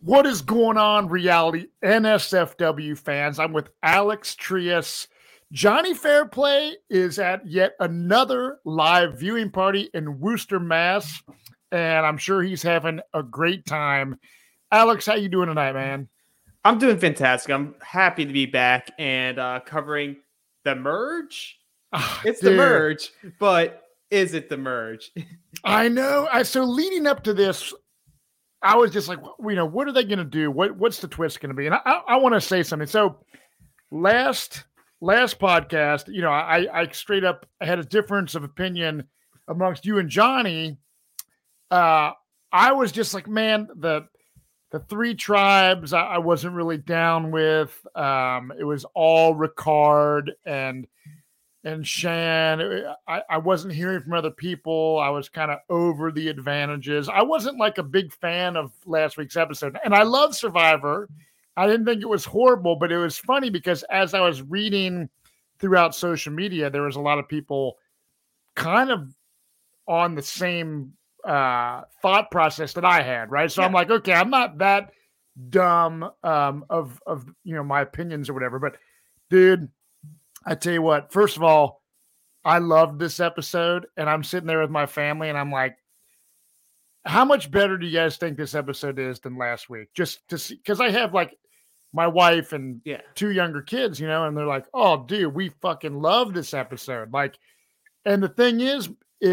What is going on, reality NSFW fans? I'm with Alex Trias. Johnny Fairplay is at yet another live viewing party in Worcester, Mass, and I'm sure he's having a great time. Alex, how you doing tonight, man? I'm doing fantastic. I'm happy to be back and covering the merge. It's the merge, but is it the merge? I know. So leading up to this, I was just like, what are they going to do? What's the twist going to be? And I want to say something. So last podcast, I straight up had a difference of opinion amongst you and Johnny. I was just like, man, the three tribes I wasn't really down with. It was all Ricard and Shan. I wasn't hearing from other people. I was kind of over the advantages. I wasn't like a big fan of last week's episode. And I love Survivor. I didn't think it was horrible, but it was funny because as I was reading throughout social media, there was a lot of people kind of on the same thought process that I had, right? So yeah. I'm like, okay, I'm not that dumb of my opinions or whatever. But dude, I tell you what, first of all, I loved this episode, and I'm sitting there with my family, and I'm like, how much better do you guys think this episode is than last week? Just to see, because I have like my wife and two younger kids, and they're like, oh, dude, we fucking love this episode. Like, and the thing is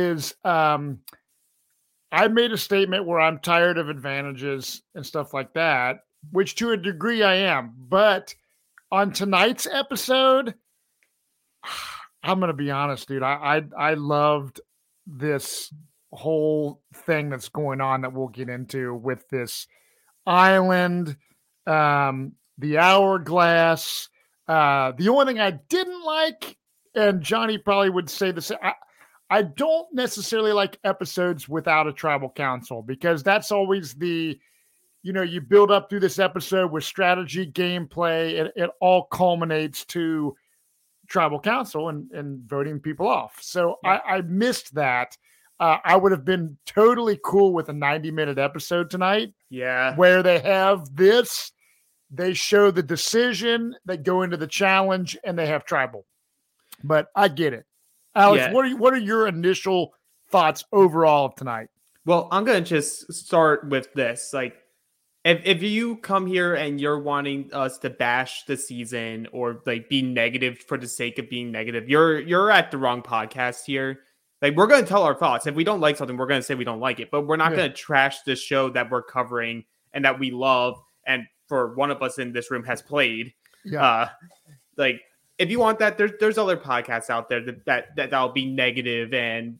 I made a statement where I'm tired of advantages and stuff like that, which to a degree I am. But on tonight's episode, I'm going to be honest, dude. I loved this whole thing that's going on that we'll get into with this island, the hourglass. The only thing I didn't like, and Johnny probably would say the same, I don't necessarily like episodes without a tribal council because that's always you build up through this episode with strategy, gameplay, it all culminates to tribal council and voting people off. So I missed that. I would have been totally cool with a 90-minute episode tonight. Yeah. Where they have this, they show the decision, they go into the challenge, and they have tribal. But I get it. Alex, what are your initial thoughts overall of tonight? Well, I'm going to just start with this. Like, if you come here and you're wanting us to bash the season or like be negative for the sake of being negative, you're at the wrong podcast here. Like, we're going to tell our thoughts. If we don't like something, we're going to say we don't like it, but we're not going to trash the show that we're covering and that we love. And for one of us in this room has played. Yeah. Like, if you want that, there's other podcasts out there that'll be negative and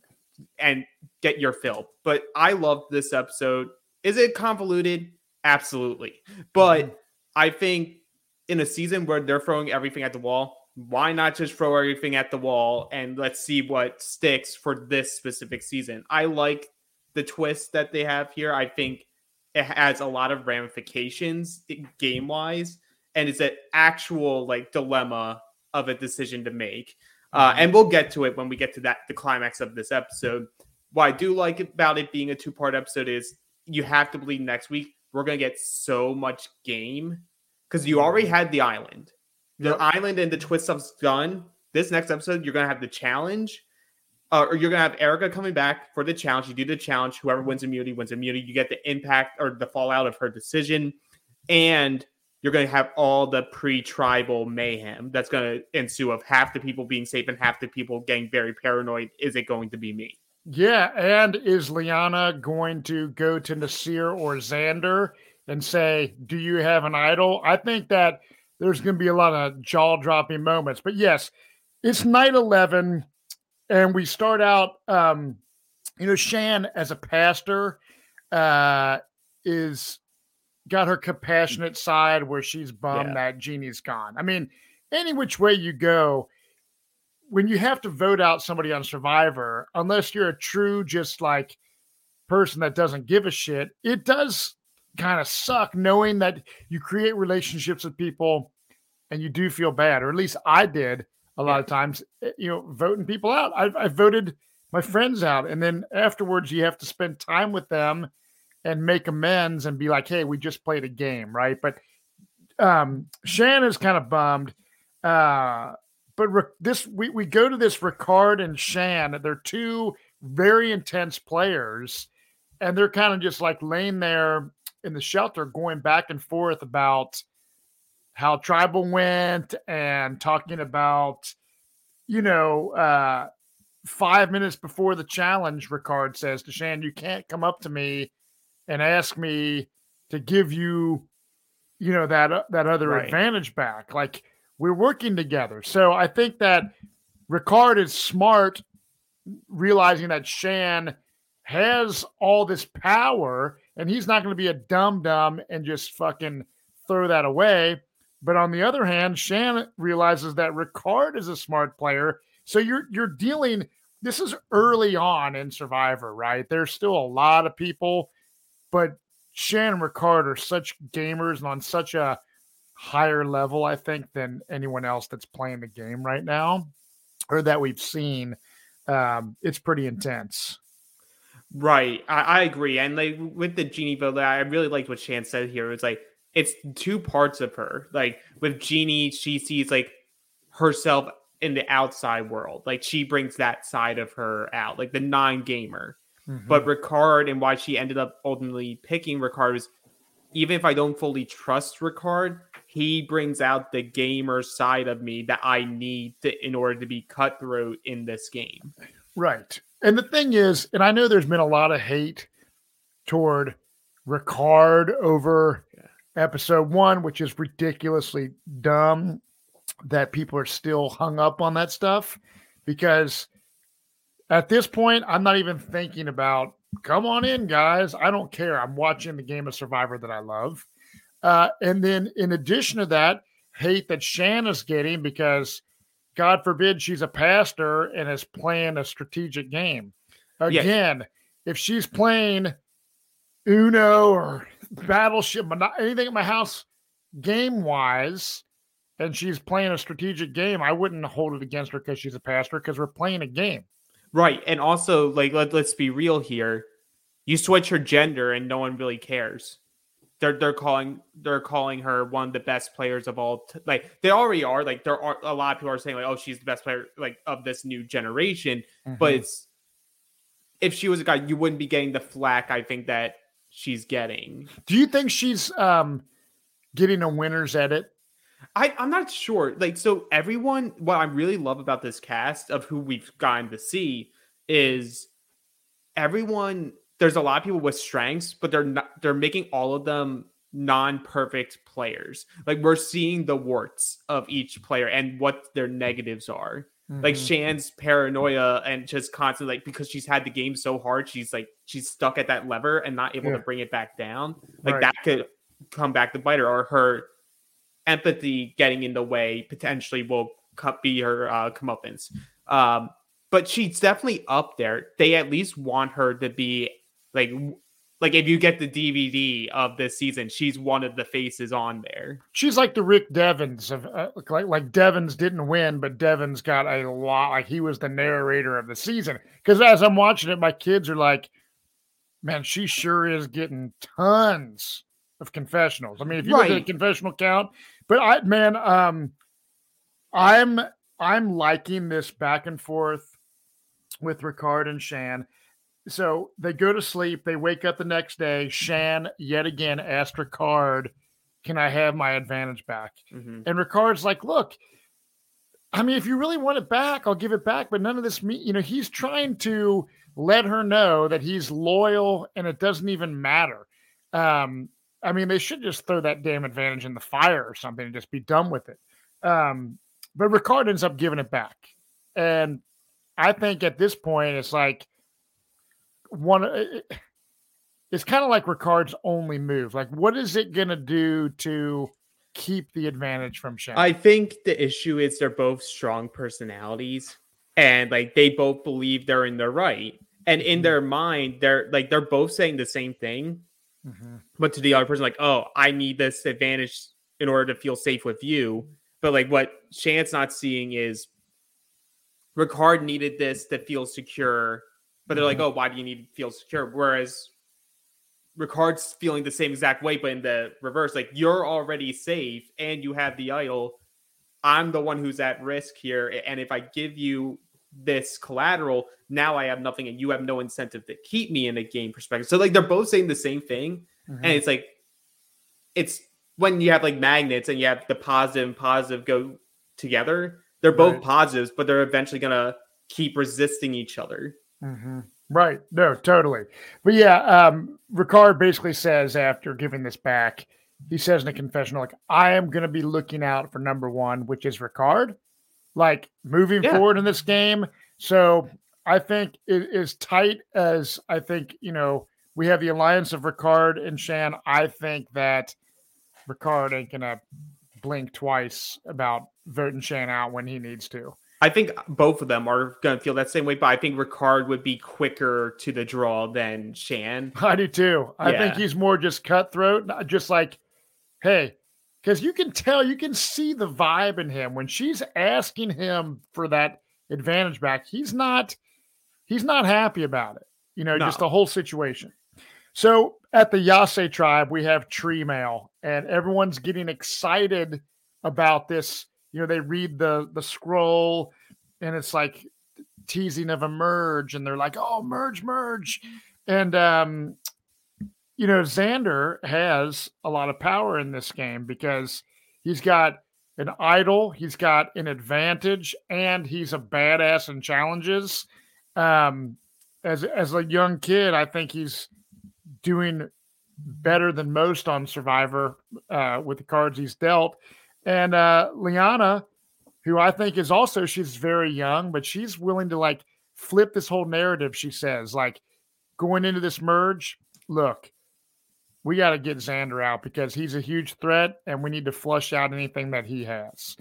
get your fill. But I loved this episode. Is it convoluted? Absolutely. But I think in a season where they're throwing everything at the wall, why not just throw everything at the wall and let's see what sticks for this specific season? I like the twist that they have here. I think it has a lot of ramifications game-wise, and it's an actual like dilemma of a decision to make. And we'll get to it when we get to the climax of this episode. What I do like about it being a two-part episode is you have to believe next week we're going to get so much game because you already had the island. The island and the twist stuff's done. This next episode, you're going to have the challenge. Or you're going to have Erica coming back for the challenge. You do the challenge. Whoever wins immunity wins immunity. You get the impact or the fallout of her decision. And you're going to have all the pre-tribal mayhem that's going to ensue of half the people being safe and half the people getting very paranoid. Is it going to be me? Yeah, and is Liana going to go to Nasir or Xander and say, do you have an idol? I think that there's going to be a lot of jaw-dropping moments. But yes, it's night 11, and we start out, Shan as a pastor is got her compassionate side where she's bummed that Jeannie's gone. I mean, any which way you go, when you have to vote out somebody on Survivor, unless you're a true just like person that doesn't give a shit, it does kind of suck knowing that you create relationships with people and you do feel bad, or at least I did a lot of times, voting people out. I voted my friends out, and then afterwards you have to spend time with them and make amends and be like, hey, we just played a game, right? But Shan is kind of bummed. But we go to this Ricard and Shan. They're two very intense players, and they're kind of just like laying there in the shelter going back and forth about how Tribal went and talking about, 5 minutes before the challenge, Ricard says to Shan, you can't come up to me and ask me to give you, that other advantage back. Like, we're working together. So I think that Ricard is smart, realizing that Shan has all this power and he's not going to be a dum-dum and just fucking throw that away. But on the other hand, Shan realizes that Ricard is a smart player. So you're dealing, this is early on in Survivor, right? There's still a lot of people, but Shan and Ricard are such gamers and on such a higher level, I think, than anyone else that's playing the game right now or that we've seen. It's pretty intense. Right. I agree. And like with the Genie vote, I really liked what Shan said here. It's like, it's two parts of her. Like with Genie, she sees like herself in the outside world. Like she brings that side of her out, like the non-gamer. Mm-hmm. But Ricard, and why she ended up ultimately picking Ricard, is even if I don't fully trust Ricard, he brings out the gamer side of me that I need in order to be cutthroat in this game. Right. And the thing is, and I know there's been a lot of hate toward Ricard over episode 1, which is ridiculously dumb that people are still hung up on that stuff, because at this point, I'm not even thinking about, come on in, guys. I don't care. I'm watching the game of Survivor that I love. And then in addition to that, hate that Shan is getting because, God forbid, she's a pastor and is playing a strategic game. Again, if she's playing Uno or Battleship, anything at my house game-wise, and she's playing a strategic game, I wouldn't hold it against her because she's a pastor, because we're playing a game. Right. And also, like, let's be real here. You switch her gender and no one really cares. They're calling her one of the best players of all. Like they already are. Like there are a lot of people are saying like, oh, she's the best player like of this new generation. Mm-hmm. But if she was a guy, you wouldn't be getting the flack I think that she's getting. Do you think she's getting a winner's edit? I'm not sure. Like, so everyone, what I really love about this cast of who we've gotten to see is everyone. There's a lot of people with strengths, but they're making all of them non-perfect players. Like we're seeing the warts of each player and what their negatives are. Mm-hmm. Like Shan's paranoia and just constantly, like, because she's had the game so hard, she's stuck at that lever and not able to bring it back down. Like that could come back to bite her, or her empathy getting in the way potentially will be her comeuppance. But she's definitely up there. They at least want her to be like if you get the DVD of this season, she's one of the faces on there. She's like the Rick Devens of like Devens didn't win, but Devens got a lot. Like he was the narrator of the season. Because as I'm watching it, my kids are like, "Man, she sure is getting tons of confessionals." I mean, if you look at the confessional count, but I'm liking this back and forth with Ricard and Shan. So they go to sleep. They wake up the next day. Shan yet again asked Ricard, "Can I have my advantage back?" Mm-hmm. And Ricard's like, "Look, I mean, if you really want it back, I'll give it back. But none of this, he's trying to let her know that he's loyal and it doesn't even matter. I mean, they should just throw that damn advantage in the fire or something and just be done with it. But Ricard ends up giving it back. And I think at this point, it's like, it's kind of like Ricard's only move. Like, what is it going to do to keep the advantage from Shan? I think the issue is they're both strong personalities and like they both believe they're in the right. And in their mind, they're both saying the same thing. Mm-hmm. But to the other person, like, oh, I need this advantage in order to feel safe with you. But like what Shan's not seeing is Ricard needed this to feel secure. But they're like, oh, why do you need to feel secure? Whereas Ricard's feeling the same exact way, but in the reverse, like you're already safe and you have the idol. I'm the one who's at risk here. And if I give you this collateral, now I have nothing and you have no incentive to keep me in a game perspective. So like they're both saying the same thing. Mm-hmm. And it's like, it's when you have like magnets and you have the positive and positive go together, they're both positives, but they're eventually going to keep resisting each other. Mm-hmm. Right. No, totally. But yeah, Ricard basically says after giving this back, he says in a confessional, like, I am going to be looking out for number one, which is Ricard, like moving forward in this game. So I think it is tight as I think, we have the alliance of Ricard and Shan. I think that Ricard ain't going to blink twice about voting Shan out when he needs to. I think both of them are going to feel that same way, but I think Ricard would be quicker to the draw than Shan. I do too. I think he's more just cutthroat, just like, hey, because you can tell, you can see the vibe in him when she's asking him for that advantage back. He's not happy about it, just the whole situation. So at the Yase tribe, we have Tree Mail, and everyone's getting excited about this. They read the scroll and it's like teasing of a merge and they're like, oh, merge. And, Xander has a lot of power in this game because he's got an idol, he's got an advantage, and he's a badass in challenges. As a young kid, I think he's doing better than most on Survivor with the cards he's dealt. And Liana, who I think is also, she's very young, but she's willing to like flip this whole narrative. She says, like, going into this merge, look, we got to get Xander out because he's a huge threat and we need to flush out anything that he has.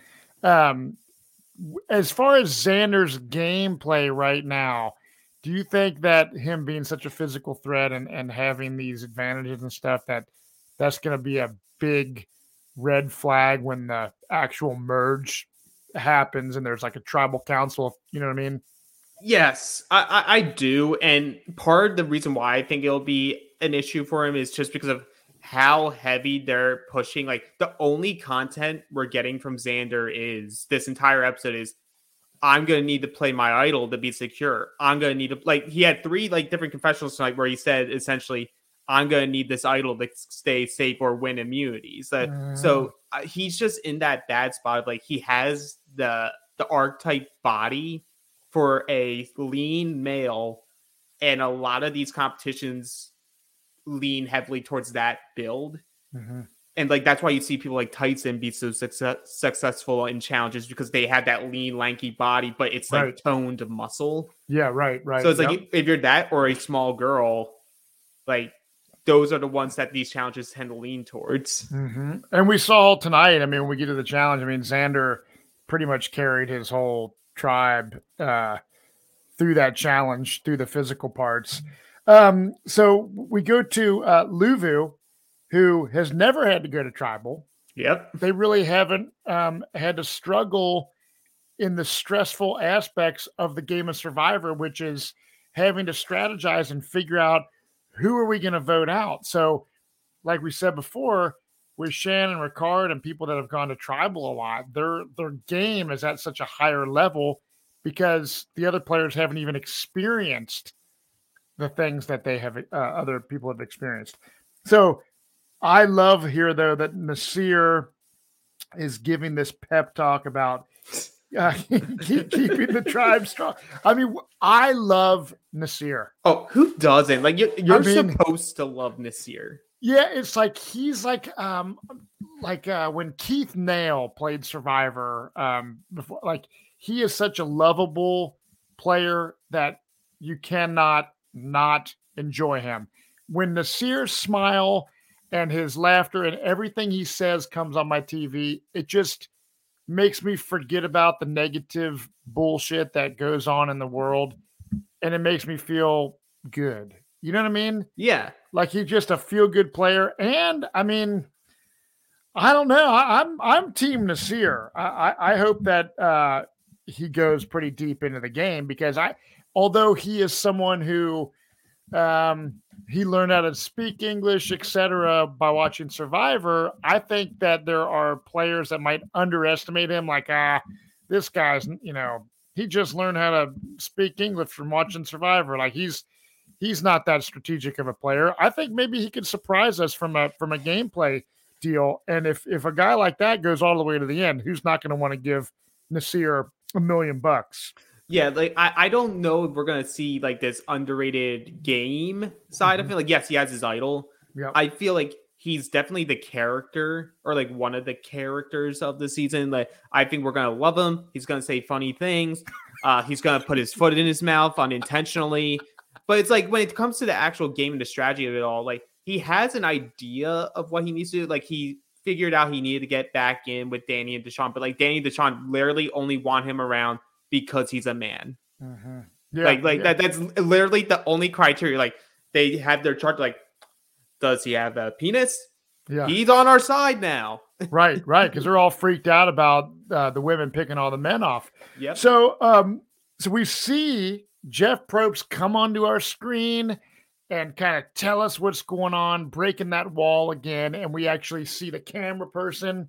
As far as Xander's gameplay right now, do you think that him being such a physical threat and having these advantages and stuff, that's going to be a big red flag when the actual merge happens and there's like a tribal council, you know what I mean? Yes, I do. And part of the reason why I think it'll be an issue for him is just because of how heavy they're pushing. Like the only content we're getting from Xander is this entire episode is I'm going to need to play my idol to be secure. I'm going to need to, like, he had 3 like different confessionals tonight where he said essentially, I'm going to need this idol to stay safe or win immunities. So he's just in that bad spot of like, he has the archetype body for a lean male. And a lot of these competitions lean heavily towards that build. Mm-hmm. And like, that's why you see people like Tyson be so successful in challenges because they have that lean, lanky body, but it's like toned muscle. Yeah. Right. So it's like, if you're that or a small girl, like, those are the ones that these challenges tend to lean towards. Mm-hmm. And we saw tonight, I mean, when we get to the challenge, I mean, Xander pretty much carried his whole tribe through that challenge, through the physical parts. So we go to Luvu, who has never had to go to tribal. Yep. They really haven't had to struggle in the stressful aspects of the game of Survivor, which is having to strategize and figure out who are we going to vote out? So, like we said before, with Shan and Ricard and people that have gone to tribal a lot, their game is at such a higher level because the other players haven't even experienced the things that they have other people have experienced. So, I love here though that Naseer is giving this pep talk about keeping the tribe strong. I mean, I love Naseer. Oh, who doesn't? Like you're supposed to love Naseer. Yeah, it's like he's like when Keith Nail played Survivor before. Like he is such a lovable player that you cannot not enjoy him. When Naseer's smile and his laughter and everything he says comes on my TV, it just makes me forget about the negative bullshit that goes on in the world. And it makes me feel good. You know what I mean? Yeah. Like he's just a feel good player. And I mean, I don't know. I'm team Naseer. I hope that he goes pretty deep into the game because although he is someone who He learned how to speak English, etc., by watching Survivor. I think that there are players that might underestimate him, like this guy's, he just learned how to speak English from watching Survivor. Like he's not that strategic of a player. I think maybe he could surprise us from a gameplay deal. And if a guy like that goes all the way to the end, who's not going to want to give Nasir $1 million? Yeah, like I don't know if we're gonna see like this underrated game side of it. Like, yes, he has his idol. Yep. I feel like he's definitely the character or like one of the characters of the season. Like, I think we're gonna love him. He's gonna say funny things. He's gonna put his foot in his mouth unintentionally. But it's like when it comes to the actual game and the strategy of it all, like he has an idea of what he needs to do. Like he figured out he needed to get back in with Danny and Deshaun, but like Danny and Deshaun literally only want him around because he's a man. Mm-hmm. That's literally the only criteria. Like they have their chart. Like, does he have a penis? Yeah, he's on our side now. right. Because they're all freaked out about the women picking all the men off. Yeah. So we see Jeff Probst come onto our screen and kind of tell us what's going on, breaking that wall again, and we actually see the camera person.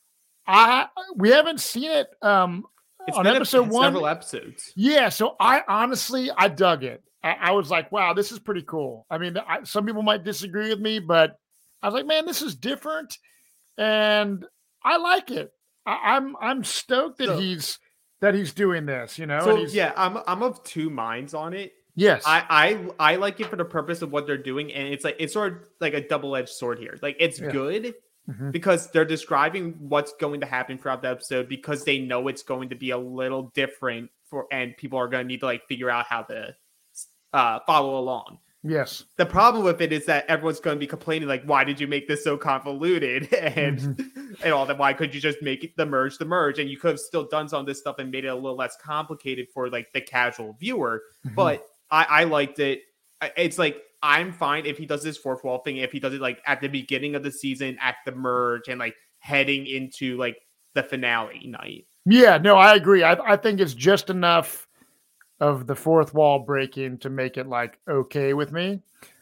We haven't seen it. It's on been episode 1, several episodes. Yeah, so I honestly dug it. I was like, wow, this is pretty cool. I mean, some people might disagree with me, but I was like, man, this is different, and I like it. I'm stoked that he's doing this. So yeah, I'm of two minds on it. Yes, I like it for the purpose of what they're doing, and it's sort of like a double-edged sword here. Like it's good. Mm-hmm. Because they're describing what's going to happen throughout the episode because they know it's going to be a little different and people are going to need to like figure out how to follow along. Yes. The problem with it is that everyone's going to be complaining like, why did you make this so convoluted? And and all that. Why could you just make it the merge? And you could have still done some of this stuff and made it a little less complicated for like the casual viewer. Mm-hmm. But I liked it. It's like, I'm fine if he does this fourth wall thing, if he does it like at the beginning of the season, at the merge, and like heading into like the finale night. Yeah, no, I agree. I think it's just enough of the fourth wall breaking to make it like okay with me.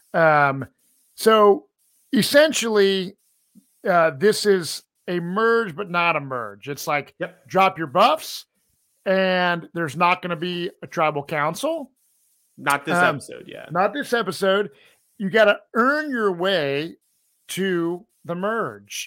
So essentially, this is a merge, but not a merge. It's like drop your buffs, and there's not going to be a tribal council. Not this episode, yeah. Not this episode. You got to earn your way to the merge.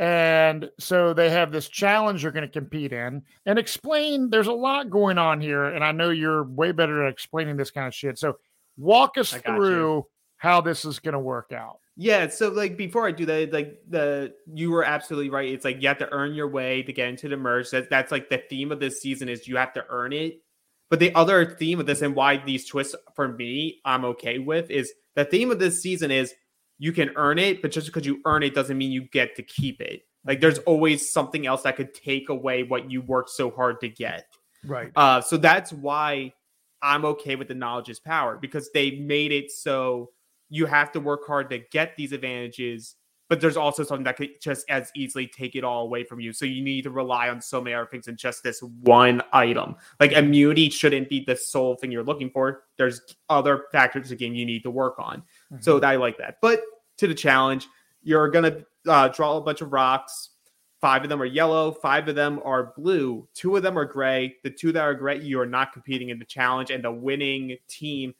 And so they have this challenge you're going to compete in and explain. There's a lot going on here. And I know you're way better at explaining this kind of shit. So walk us through how this is going to work out. Yeah. So like before I do that, like you were absolutely right. It's like you have to earn your way to get into the merge. That's like the theme of this season is you have to earn it. But the other theme of this and why these twists for me I'm okay with is the theme of this season is you can earn it, but just because you earn it doesn't mean you get to keep it. Like there's always something else that could take away what you worked so hard to get. Right. So that's why I'm okay with the knowledge is power, because they made it so you have to work hard to get these advantages, but there's also something that could just as easily take it all away from you. So you need to rely on so many other things than just this one item. Like immunity shouldn't be the sole thing you're looking for. There's other factors of the game you need to work on. Mm-hmm. So I like that. But to the challenge, you're going to draw a bunch of rocks. 5 of them are yellow. 5 of them are blue. 2 of them are gray. The 2 that are gray, you are not competing in the challenge. And the winning team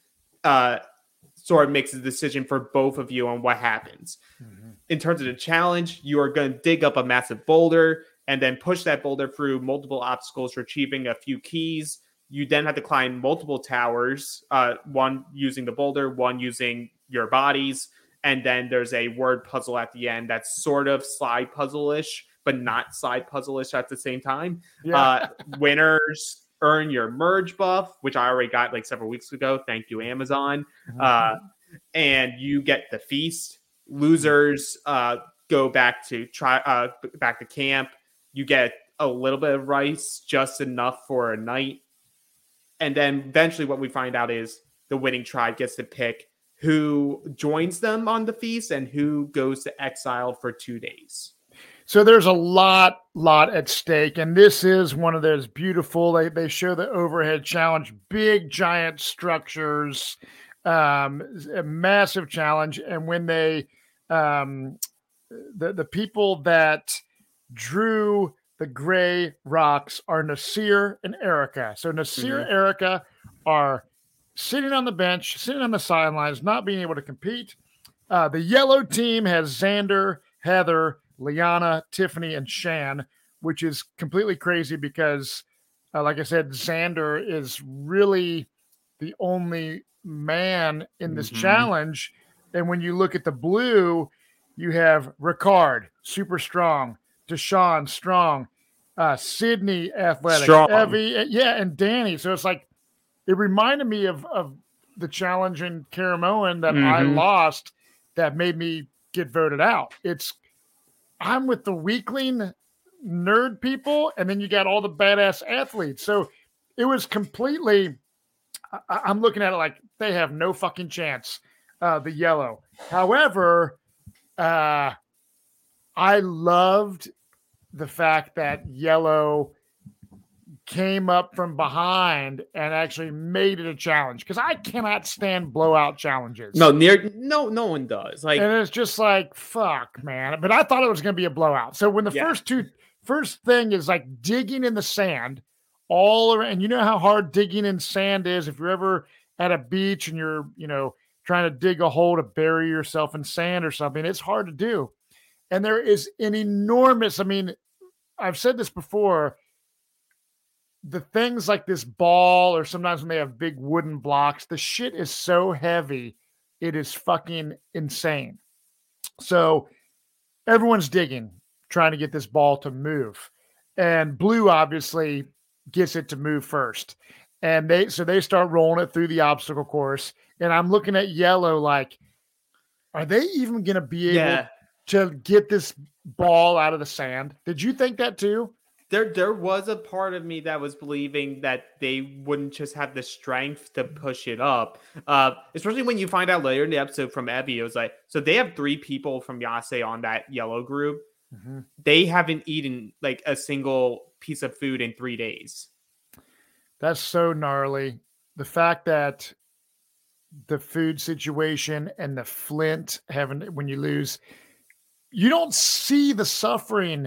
sort of makes a decision for both of you on what happens. Mm-hmm. In terms of the challenge, you are going to dig up a massive boulder and then push that boulder through multiple obstacles, retrieving a few keys. You then have to climb multiple towers, one using the boulder, one using your bodies. And then there's a word puzzle at the end that's sort of slide puzzle-ish, but not slide puzzle-ish at the same time. Yeah. Winners earn your merge buff, which I already got like several weeks ago. Thank you, Amazon. Mm-hmm. And you get the feast. Losers go back to camp. You get a little bit of rice, just enough for a night. And then eventually what we find out is the winning tribe gets to pick who joins them on the feast and who goes to exile for 2 days. So there's a lot at stake. And this is one of those beautiful, they show the overhead challenge, big, giant structures. A massive challenge. And when they, the people that drew the gray rocks are Nasir and Erica. So Nasir and Erica are sitting on the bench, sitting on the sidelines, not being able to compete. The yellow team has Xander, Heather, Liana, Tiffany, and Shan, which is completely crazy because, like I said, Xander is really the only man in this challenge. And when you look at the blue, you have Ricard, super strong, Deshaun, strong, Sydney, athletic, Strong. Evie, and Danny. So it's like, it reminded me of the challenge in Caramoan that I lost that made me get voted out. I'm with the weakling nerd people, and then you got all the badass athletes. So it was completely, I'm looking at it like they have no fucking chance, the yellow. However, I loved the fact that yellow came up from behind and actually made it a challenge, because I cannot stand blowout challenges. No one does. Like, and it's just like, fuck, man. But I thought it was going to be a blowout. So when the first thing is like digging in the sand all around, and you know how hard digging in sand is. If you're ever at a beach and you're, trying to dig a hole to bury yourself in sand or something, it's hard to do. And there is an enormous, I've said this before, the things like this ball, or sometimes when they have big wooden blocks, the shit is so heavy, it is fucking insane. So everyone's digging, trying to get this ball to move. And blue obviously gets it to move first. And they start rolling it through the obstacle course. And I'm looking at yellow like, are they even going to be able to get this ball out of the sand? Did you think that too? There was a part of me that was believing that they wouldn't just have the strength to push it up. Especially when you find out later in the episode from Evie, it was like, so they have 3 people from Yase on that yellow group. They haven't eaten like a single piece of food in 3 days. That's so gnarly. The fact that the food situation and the Flint when you lose, you don't see the suffering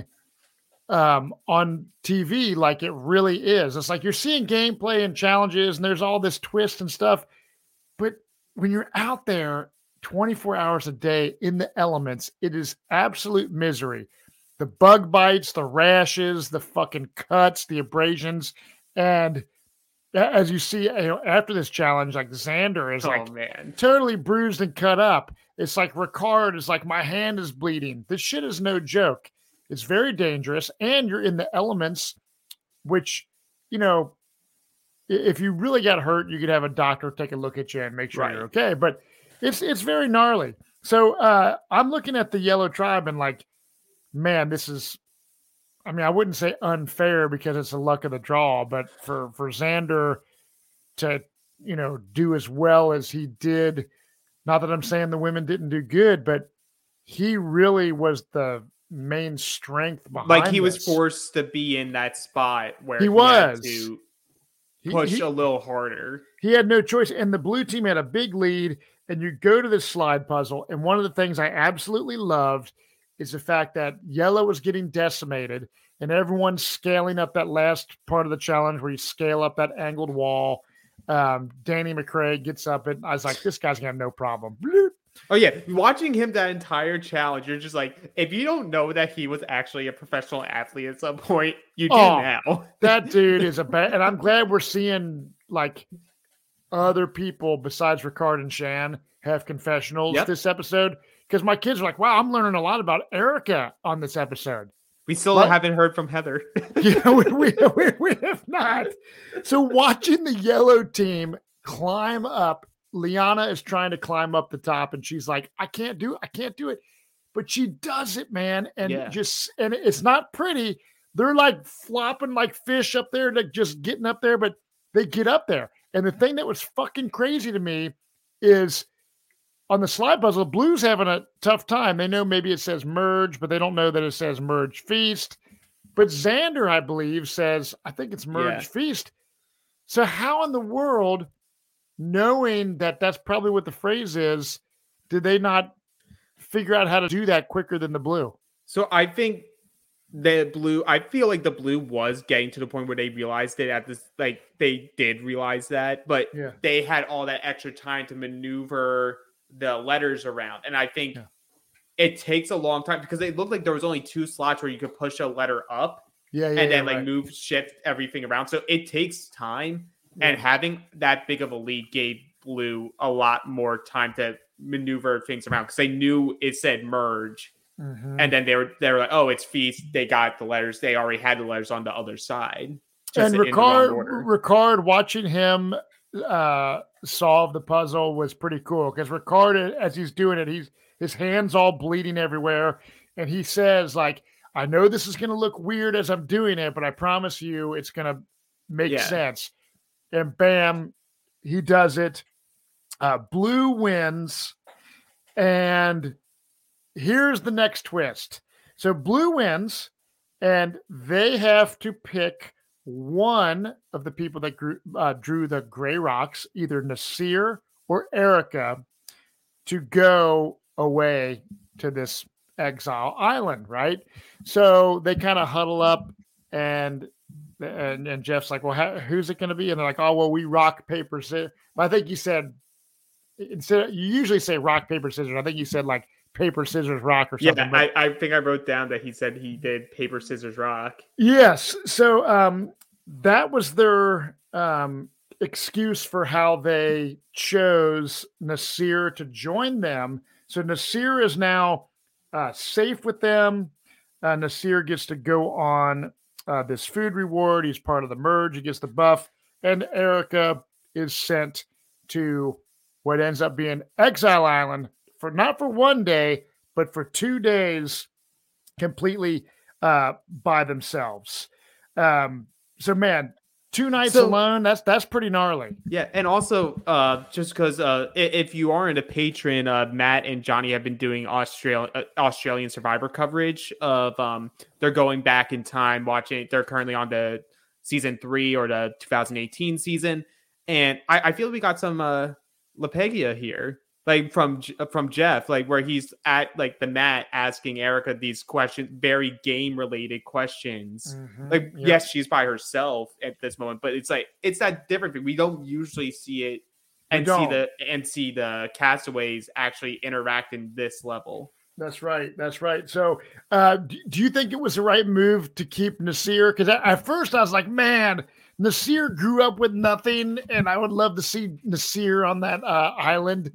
on TV like it really is. It's like you're seeing gameplay and challenges and there's all this twist and stuff. But when you're out there 24 hours a day in the elements, it is absolute misery. The bug bites, the rashes, the fucking cuts, the abrasions. And as you see, after this challenge, like Xander is totally bruised and cut up. It's like Ricard is like, my hand is bleeding. This shit is no joke. It's very dangerous, and you're in the elements, which, if you really got hurt, you could have a doctor take a look at you and make sure you're okay. But it's very gnarly. So I'm looking at the yellow tribe and like, man, this is, I wouldn't say unfair because it's the luck of the draw, but for Xander to, do as well as he did, not that I'm saying the women didn't do good, but he really was the main strength behind like he was forced to be in that spot where he was had to push a little harder. He had no choice, and the blue team had a big lead. And you go to this slide puzzle, and one of the things I absolutely loved is the fact that yellow was getting decimated, and everyone's scaling up that last part of the challenge where you scale up that angled wall. Danny McCrae gets up, and I was like, this guy's gonna have no problem. Oh yeah, watching him that entire challenge, you're just like, if you don't know that he was actually a professional athlete at some point, you do now. That dude is and I'm glad we're seeing like other people besides Ricard and Shan have confessionals this episode, because my kids are like, wow, I'm learning a lot about Erica on this episode. We still haven't heard from Heather. Yeah, we have not. So watching the yellow team climb up, Liana is trying to climb up the top, and she's like, I can't do it. But she does it, man. And and it's not pretty. They're like flopping like fish up there, like just getting up there, but they get up there. And the thing that was fucking crazy to me is on the slide puzzle, Blue's having a tough time. They know maybe it says merge, but they don't know that it says merge feast. But Xander, I believe, says, I think it's merge feast. So how in the world knowing that that's probably what the phrase is, did they not figure out how to do that quicker than the blue? So I feel like the blue was getting to the point where they realized it at this, like they did realize that, but they had all that extra time to maneuver the letters around. And I think it takes a long time because it looked like there was only 2 slots where you could push a letter up and then move, shift everything around. So it takes time, and having that big of a lead gave blue a lot more time to maneuver things around because they knew it said merge. And then they were like, oh, it's feast. They got the letters. They already had the letters on the other side. And Ricard, watching him solve the puzzle was pretty cool because Ricard, as he's doing it, his hands all bleeding everywhere, and he says, like, I know this is going to look weird as I'm doing it, but I promise you it's going to make sense. And bam, he does it. Blue wins, and here's the next twist. So blue wins, and they have to pick one of the people that drew the gray rocks, either Naseer or Erica, to go away to this exile island, right? So they kind of huddle up, and Jeff's like, well, who's it going to be? And they're like, oh, well, we rock, paper, scissors. I think you said, you usually say rock, paper, scissors. I think you said like paper, scissors, rock or something. Yeah, I think I wrote down that he said he did paper, scissors, rock. Yes. So that was their excuse for how they chose Naseer to join them. So Naseer is now safe with them. Naseer gets to go on this food reward. He's part of the merge. He gets the buff. And Erica is sent to what ends up being Exile Island for not for 1 day, but for 2 days completely by themselves. So, man, 2 nights alone, that's pretty gnarly. Yeah, and also just because if you aren't a patron, Matt and Johnny have been doing Australian Survivor coverage of they're going back in time watching. They're currently on the season 3 or the 2018 season, and I feel we got some Lepegia here, like from Jeff, like where he's at like the mat asking Erica these questions, very game related questions. Like, yes, she's by herself at this moment, but it's like it's that different thing. We don't usually see it and see the castaways actually interact in this level. That's right. So, do you think it was the right move to keep Naseer? Because at first I was like, man, Naseer grew up with nothing, and I would love to see Naseer on that island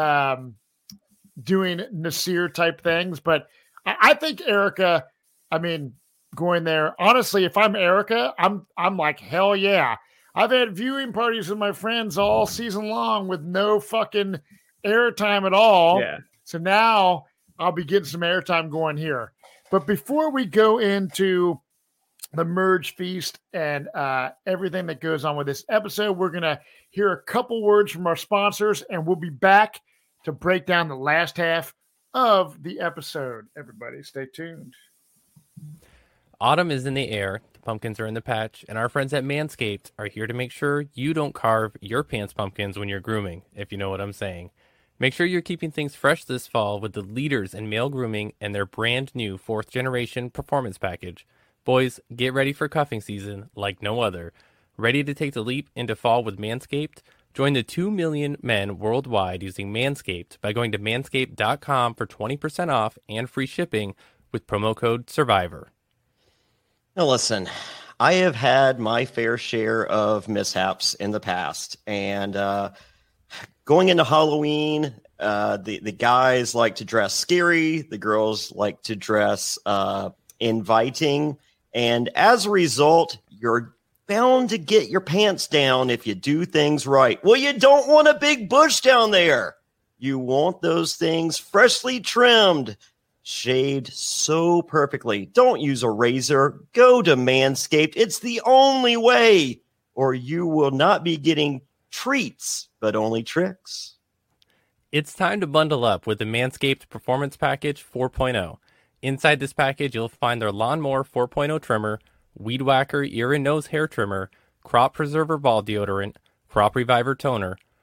doing Naseer type things. But I think Erica, I mean, going there, honestly, if I'm Erica, I'm like, hell yeah. I've had viewing parties with my friends all season long with no fucking airtime at all. Yeah. So now I'll be getting some airtime going here. But before we go into the merge feast and everything that goes on with this episode, we're going to hear a couple words from our sponsors, and we'll be back to break down the last half of the episode. Everybody stay tuned. Autumn is in the air, the pumpkins are in the patch, and our friends at Manscaped are here to make sure you don't carve your pants pumpkins when you're grooming, if you know what I'm saying. Make sure you're keeping things fresh this fall with the leaders in male grooming and their brand new 4th generation performance package. Boys, get ready for cuffing season like no other. Ready to take the leap into fall with Manscaped? Join the 2 million men worldwide using Manscaped by going to manscaped.com for 20% off and free shipping with promo code SURVIVOR. Now listen, I have had my fair share of mishaps in the past, and going into Halloween, the guys like to dress scary, the girls like to dress inviting, and as a result, you're bound to get your pants down if you do things right. Well, you don't want a big bush down there. You want those things freshly trimmed, shaved so perfectly. Don't use a razor. Go to Manscaped. It's the only way, or you will not be getting treats, but only tricks. It's time to bundle up with the Manscaped Performance Package 4.0. Inside this package, you'll find their Lawnmower 4.0 trimmer, Weed Whacker ear and nose hair trimmer, Crop Preserver ball deodorant, Crop Reviver toner,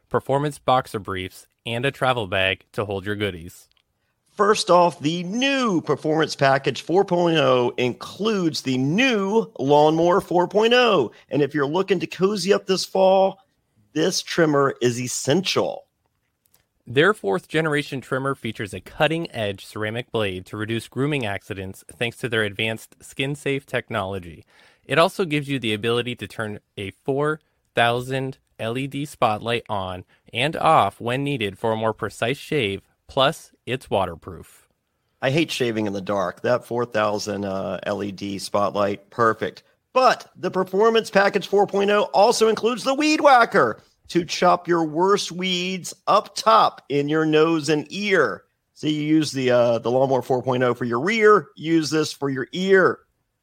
performance boxer briefs, and a travel bag to hold your goodies. First off, the new Performance Package 4.0 includes the new Lawnmower 4.0. And if you're looking to cozy up this fall, this trimmer is essential. Their 4th generation trimmer features a cutting-edge ceramic blade to reduce grooming accidents thanks to their advanced skin-safe technology. It also gives you the ability to turn a 4,000 LED spotlight on and off when needed for a more precise shave, plus it's waterproof. I hate shaving in the dark. That 4,000 LED spotlight, perfect. But the Performance Package 4.0 also includes the Weed Whacker to chop your worst weeds up top in your nose and ear. So you use the Lawnmower 4.0 for your rear, use this for your ears.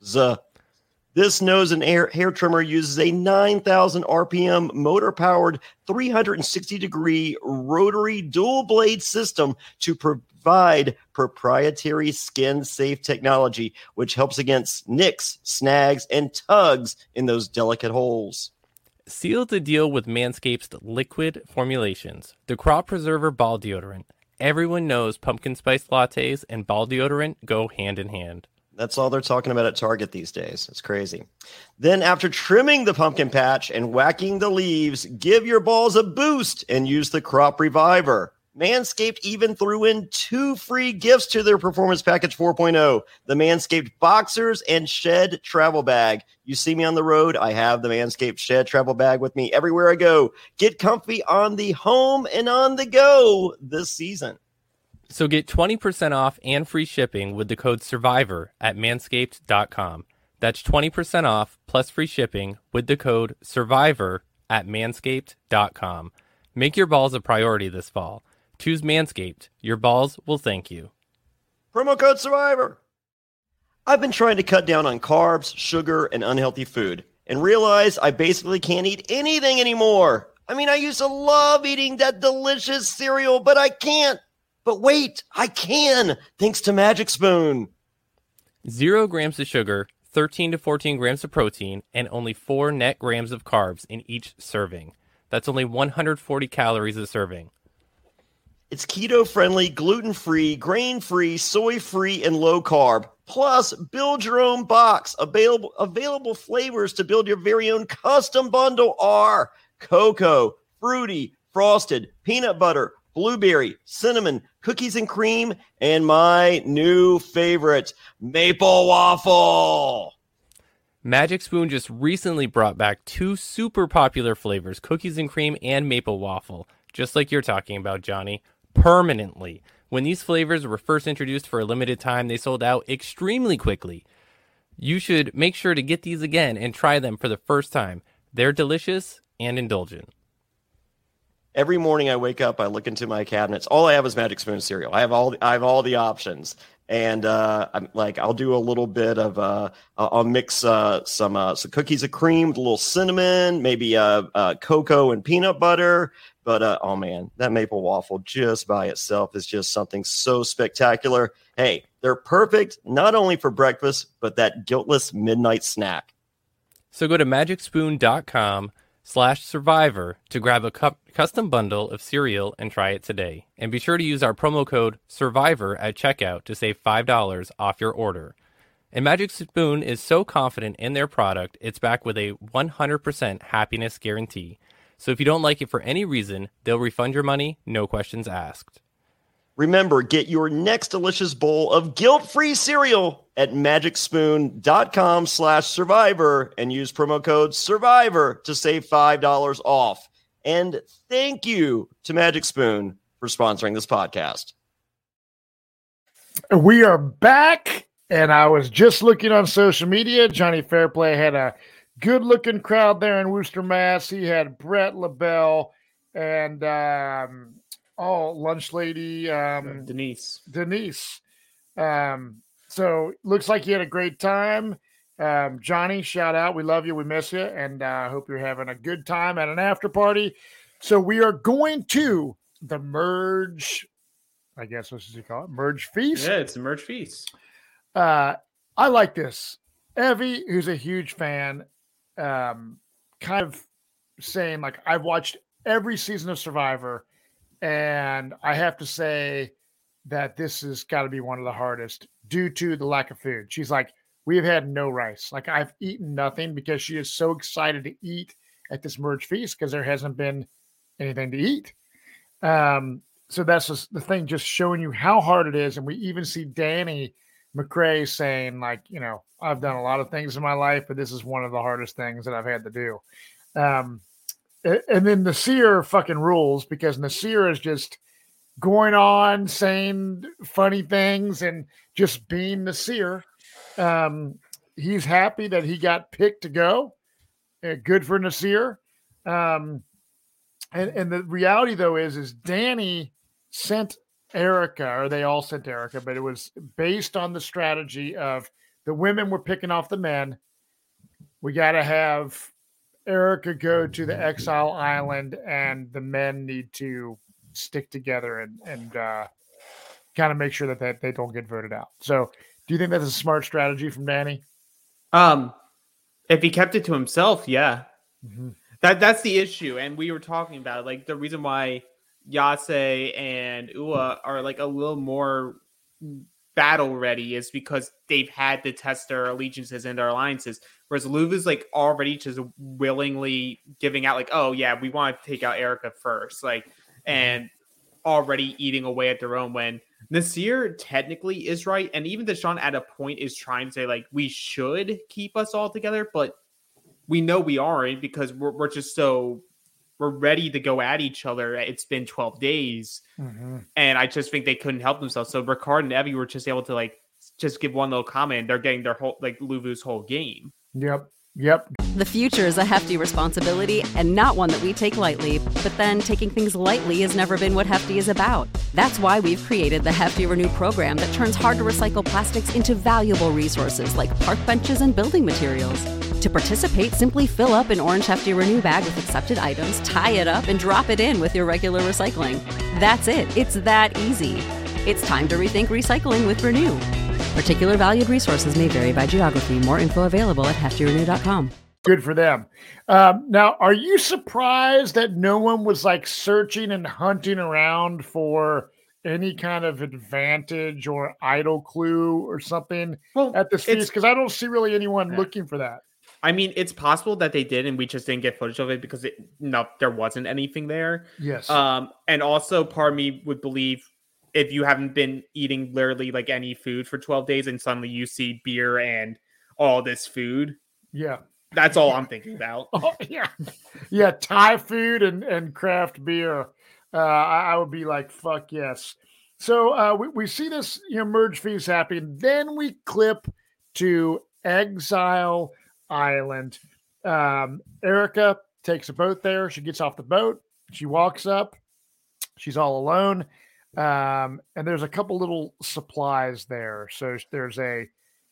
This nose and hair trimmer uses a 9,000 RPM motor-powered 360-degree rotary dual-blade system to provide proprietary skin-safe technology, which helps against nicks, snags, and tugs in those delicate holes. Seal the deal with Manscaped's liquid formulations, the Crop Preserver Ball Deodorant. Everyone knows pumpkin spice lattes and ball deodorant go hand in hand. That's all they're talking about at Target these days. It's crazy. Then after trimming the pumpkin patch and whacking the leaves, give your balls a boost and use the Crop Reviver. Manscaped even threw in 2 free gifts to their Performance Package 4.0, the Manscaped Boxers and Shed Travel Bag. You see me on the road, I have the Manscaped Shed Travel Bag with me everywhere I go. Get comfy on the home and on the go this season. So get 20% off and free shipping with the code SURVIVOR at manscaped.com. That's 20% off plus free shipping with the code SURVIVOR at manscaped.com. Make your balls a priority this fall. Choose Manscaped. Your balls will thank you. Promo code SURVIVOR. I've been trying to cut down on carbs, sugar, and unhealthy food, and realize I basically can't eat anything anymore. I mean, I used to love eating that delicious cereal, but I can't. But wait, I can, thanks to Magic Spoon. 0 grams of sugar, 13 to 14 grams of protein, and only 4 net grams of carbs in each serving. That's only 140 calories a serving. It's keto-friendly, gluten-free, grain-free, soy-free, and low-carb. Plus, build your own box. Available flavors to build your very own custom bundle are cocoa, fruity, frosted, peanut butter, blueberry, cinnamon, cookies and cream, and my new favorite, maple waffle. Magic Spoon just recently brought back 2 super popular flavors, cookies and cream and maple waffle, just like you're talking about, Johnny, permanently. When these flavors were first introduced for a limited time, they sold out extremely quickly. You should make sure to get these again and try them for the first time. They're delicious and indulgent. Every morning I wake up, I look into my cabinets. All I have is Magic Spoon cereal. I have all the options, and I'm like, I'll do a little bit of I'll mix some cookies and cream with a little cinnamon, maybe cocoa and peanut butter. But oh man, that maple waffle just by itself is just something so spectacular. Hey, they're perfect not only for breakfast, but that guiltless midnight snack. So go to magicspoon.com/survivor to grab a custom bundle of cereal and try it today. And be sure to use our promo code SURVIVOR at checkout to save $5 off your order. And Magic Spoon is so confident in their product, it's backed with a 100% happiness guarantee. So if you don't like it for any reason, they'll refund your money, no questions asked. Remember, get your next delicious bowl of guilt-free cereal at magicspoon.com/survivor and use promo code SURVIVOR to save $5 off. And thank you to Magic Spoon for sponsoring this podcast. We are back, and I was just looking on social media. Johnny Fairplay had a good-looking crowd there in Worcester, Mass. He had Brett LaBelle and lunch lady Denise. So looks like you had a great time. Johnny, shout out. We love you. We miss you. And I hope you're having a good time at an after party. So we are going to the Merge, I guess what should you call it? Merge Feast? Yeah, it's a Merge Feast. I like this. Evie, who's a huge fan, kind of saying, like, I've watched every season of Survivor, and I have to say that this has got to be one of the hardest due to the lack of food. She's like, we've had no rice. Like, I've eaten nothing because she is so excited to eat at this merge feast because there hasn't been anything to eat. So that's just the thing, just showing you how hard it is. And we even see Danny McRae saying, like, you know, I've done a lot of things in my life, but this is one of the hardest things that I've had to do. And then Nasir fucking rules because Nasir is just going on saying funny things and just being Nasir. He's happy that he got picked to go. Good for Nasir. And the reality though is Danny sent Erica, or they all sent Erica, but it was based on the strategy of the women were picking off the men. We got to have Erica go to the exile island, and the men need to stick together and kind of make sure that they don't get voted out. So do you think that's a smart strategy from Danny? If he kept it to himself, yeah. Mm-hmm. That's the issue. And we were talking about it, like the reason why Yase and Ua are like a little more battle ready is because they've had to test their allegiances and their alliances. Whereas Luva's like already just willingly giving out like, oh yeah, we want to take out Erica first. Like, and already eating away at their own when Nasir technically is right. And even Deshaun at a point is trying to say like, we should keep us all together, but we know we aren't because we're just we're ready to go at each other. It's been 12 days. Mm-hmm. And I just think they couldn't help themselves. So Ricard and Evie were just able to like, just give one little comment. They're getting their whole, like Luvu's whole game. Yep. The future is a hefty responsibility and not one that we take lightly. But then taking things lightly has never been what Hefty is about. That's why we've created the Hefty Renew program that turns hard to recycle plastics into valuable resources like park benches and building materials. To participate, simply fill up an orange Hefty Renew bag with accepted items, tie it up, and drop it in with your regular recycling. That's it. It's that easy. It's time to rethink recycling with Renew. Particular valued resources may vary by geography. More info available at heftyrenew.com. Good for them. Now, are you surprised that no one was like searching and hunting around for any kind of advantage or idol clue or something at this feast? Because I don't see really anyone looking for that. I mean, it's possible that they did, and we just didn't get footage of it because there wasn't anything there. Yes. And also, part of me would believe if you haven't been eating literally like any food for 12 days and suddenly you see beer and all this food. Yeah. That's all I'm thinking about. Oh, yeah. Yeah. Thai food and craft beer. I would be like, fuck yes. So we see this, merge feast happen. Then we clip to Exile Island. Erica takes a boat there. She gets off the boat. She walks up. She's all alone. And there's a couple little supplies there. So there's a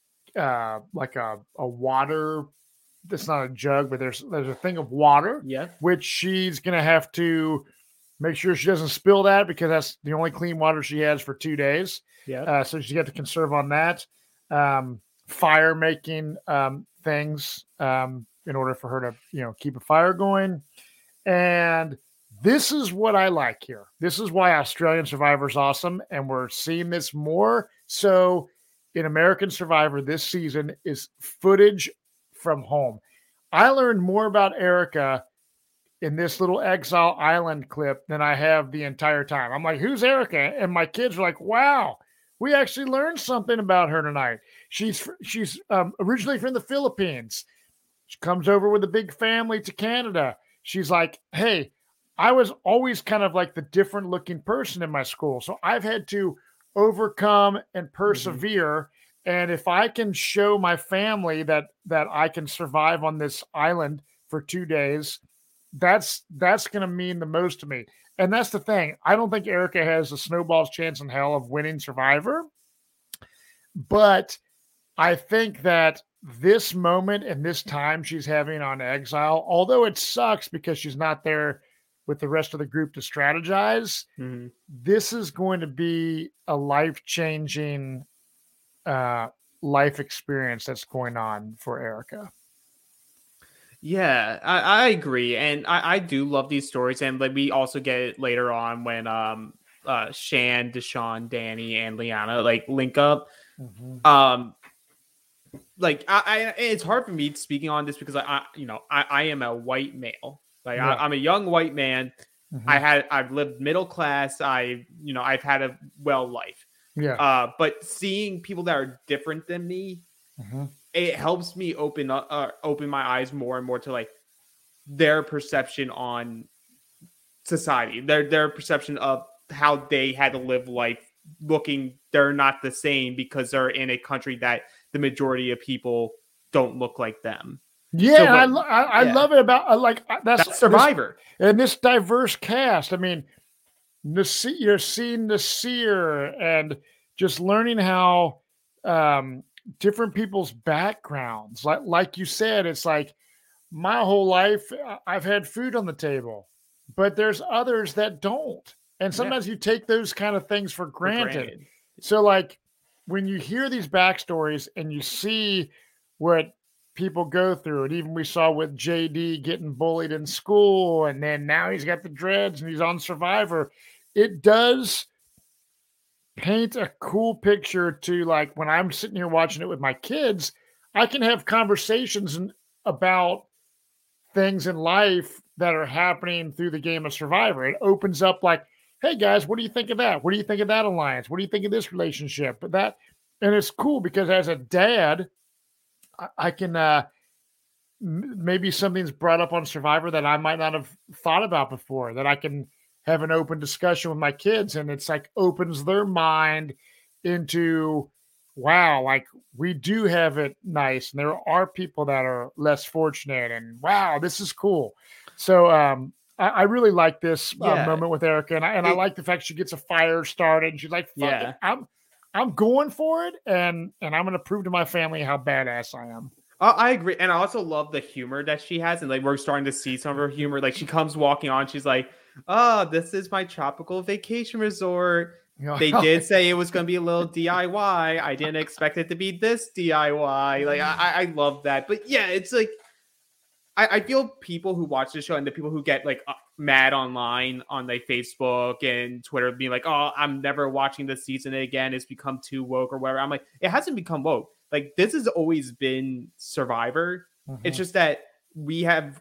water. That's not a jug, but there's a thing of water. Yeah. Which she's going to have to make sure she doesn't spill that because that's the only clean water she has for 2 days. Yeah. So she's got to conserve on that. Fire making, things, in order for her to, keep a fire going. And this is what I like here. This is why Australian Survivor is awesome. And we're seeing this more so in American Survivor this season is footage from home. I learned more about Erica in this little Exile Island clip than I have the entire time. I'm like, who's Erica? And my kids are like, wow, we actually learned something about her tonight. She's originally from the Philippines. She comes over with a big family to Canada. She's like, hey, I was always kind of like the different looking person in my school. So I've had to overcome and persevere. Mm-hmm. And if I can show my family that I can survive on this island for 2 days, that's going to mean the most to me. And that's the thing. I don't think Erica has a snowball's chance in hell of winning Survivor. But I think that this moment and this time she's having on Exile, although it sucks because she's not there with the rest of the group to strategize, mm-hmm. This is going to be a life-changing life experience that's going on for Erica. Yeah, I agree. And I do love these stories. And like we also get it later on when Shan, Deshaun, Danny, and Liana like link up. Like it's hard for me speaking on this because I am a white male. Like I'm a young white man. I've lived middle class. I've had a well life. Yeah. But seeing people that are different than me, it helps me open my eyes more and more to like their perception on society, their perception of how they had to live life. They're not the same because they're in a country that the majority of people don't look like them. Yeah, so, I love it about that's Survivor and this diverse cast. I mean, you're seeing Nasir and just learning how different people's backgrounds. Like you said, it's like my whole life I've had food on the table, but there's others that don't, and sometimes you take those kind of things for granted. So like when you hear these backstories and you see what people go through, and even we saw with JD getting bullied in school, and then now he's got the dreads and he's on Survivor, it does paint a cool picture to like when I'm sitting here watching it with my kids, I can have conversations about things in life that are happening through the game of Survivor. It opens up like, hey guys, what do you think of that? What do you think of that alliance? What do you think of this relationship? And it's cool because as a dad, I can maybe something's brought up on Survivor that I might not have thought about before, that I can have an open discussion with my kids, and it's like opens their mind into, wow, like we do have it nice, and there are people that are less fortunate, and wow, this is cool. So I really like this moment with Erica, and I like the fact she gets a fire started, and she's like, fuck it, I'm going for it, and I'm going to prove to my family how badass I am. I agree, and I also love the humor that she has, and like we're starting to see some of her humor. Like she comes walking on, she's like, "Oh, this is my tropical vacation resort." They did say it was going to be a little DIY. I didn't expect it to be this DIY. Like I love that, but yeah, it's like I feel people who watch the show and the people who get like mad online on like Facebook and Twitter being like, "Oh, I'm never watching this season again. It's become too woke or whatever." I'm like, it hasn't become woke. Like this has always been Survivor. It's just that we have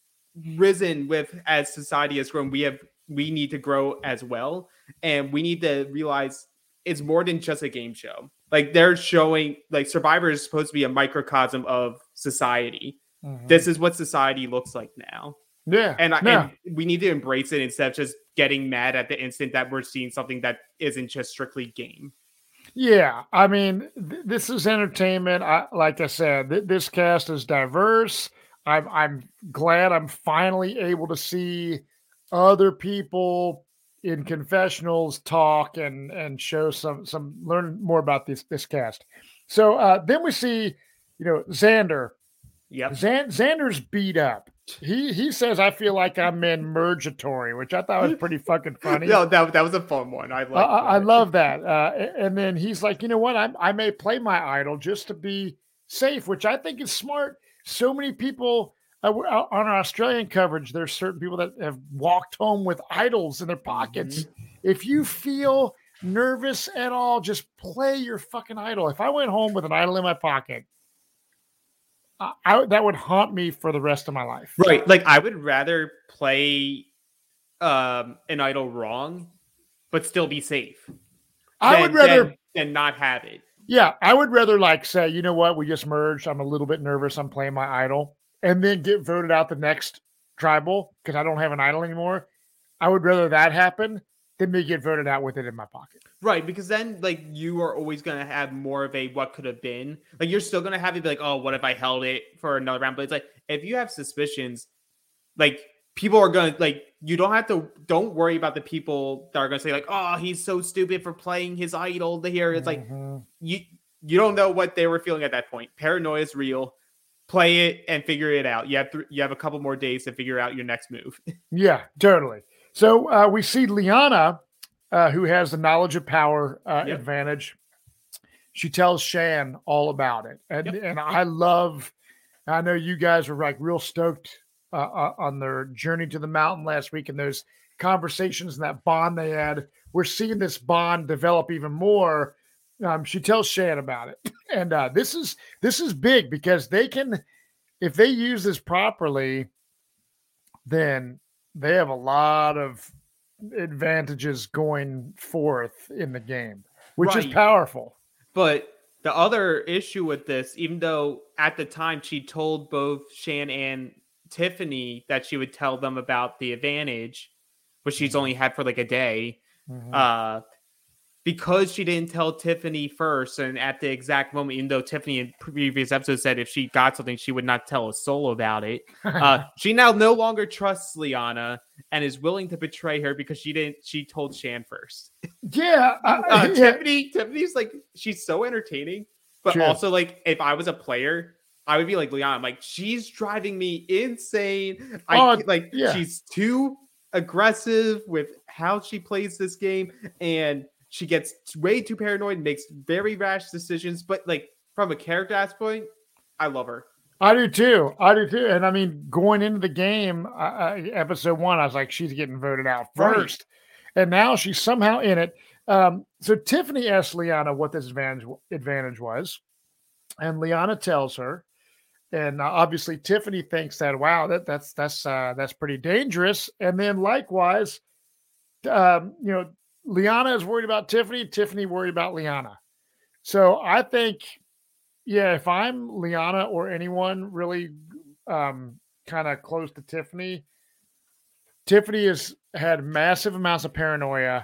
risen with as society has grown. We need to grow as well, and we need to realize it's more than just a game show. Like they're showing, like Survivor is supposed to be a microcosm of society. This is what society looks like now. Yeah, and we need to embrace it instead of just getting mad at the instant that we're seeing something that isn't just strictly game. Yeah, I mean, this is entertainment. Like I said, this cast is diverse. I'm glad I'm finally able to see other people in confessionals talk and show some learn more about this cast. So then we see, Xander. Yep. Xander's beat up. He says, I feel like I'm in Murgatory, which I thought was pretty fucking funny. No, that was a fun one. I love that. And then he's like, you know what? I may play my idol just to be safe, which I think is smart. So many people on our Australian coverage, there's certain people that have walked home with idols in their pockets. If you feel nervous at all, just play your fucking idol. If I went home with an idol in my pocket, that would haunt me for the rest of my life. Right. Like I would rather play an idol wrong, but still be safe. I would rather than not have it. Yeah. I would rather like say, you know what? We just merged. I'm a little bit nervous. I'm playing my idol and then get voted out the next tribal because I don't have an idol anymore. I would rather that happen than me get voted out with it in my pocket. Right, because then like you are always going to have more of a what could have been. Like you're still going to have it be like, oh, what if I held it for another round? But it's like if you have suspicions, like people are going to like don't worry about the people that are going to say like, oh, he's so stupid for playing his idol here. It's like you don't know what they were feeling at that point. Paranoia is real. Play it and figure it out. You have a couple more days to figure out your next move. Yeah, totally. So we see Liana, who has the knowledge of power advantage. She tells Shan all about it. And I love I know you guys were like real stoked on their journey to the mountain last week and those conversations and that bond they had. We're seeing this bond develop even more. She tells Shan about it. And this is big because they can, if they use this properly, then they have a lot of advantages going forth in the game, which is powerful. But the other issue with this, even though at the time she told both Shan and Tiffany that she would tell them about the advantage, which she's only had for like a day, because she didn't tell Tiffany first, and at the exact moment, even though Tiffany in previous episodes said if she got something, she would not tell a soul about it, she now no longer trusts Liana and is willing to betray her because she told Shan first. Yeah. Tiffany's like, she's so entertaining, but also like, if I was a player, I would be like, Liana, I'm like, she's driving me insane. She's too aggressive with how she plays this game, and she gets way too paranoid and makes very rash decisions. But like, from a character aspect, I love her. I do too. And I mean, going into the game, episode 1, I was like, she's getting voted out first. Right. And now she's somehow in it. So Tiffany asked Liana what this advantage was. And Liana tells her. And obviously Tiffany thinks that, wow, that's pretty dangerous. And then likewise, Liana is worried about Tiffany. Tiffany worried about Liana. So I think, if I'm Liana or anyone really kind of close to Tiffany, Tiffany has had massive amounts of paranoia,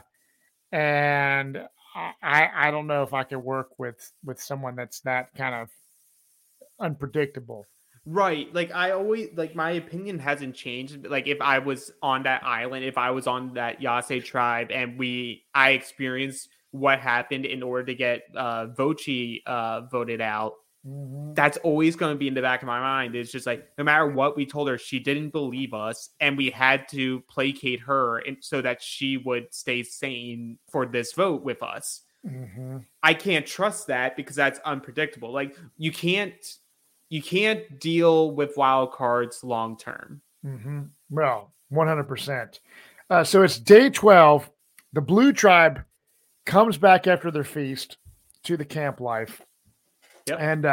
and I don't know if I could work with someone that's that kind of unpredictable. Right. Like, I always, like, my opinion hasn't changed. Like, if I was on that island, if I was on that Yase tribe, and I experienced what happened in order to get Vochi voted out, that's always going to be in the back of my mind. It's just like, no matter what we told her, she didn't believe us, and we had to placate her so that she would stay sane for this vote with us. I can't trust that because that's unpredictable. Like, you can't deal with wild cards long term. Well, 100%. So it's day 12. The Blue Tribe comes back after their feast to the camp life. Yep. And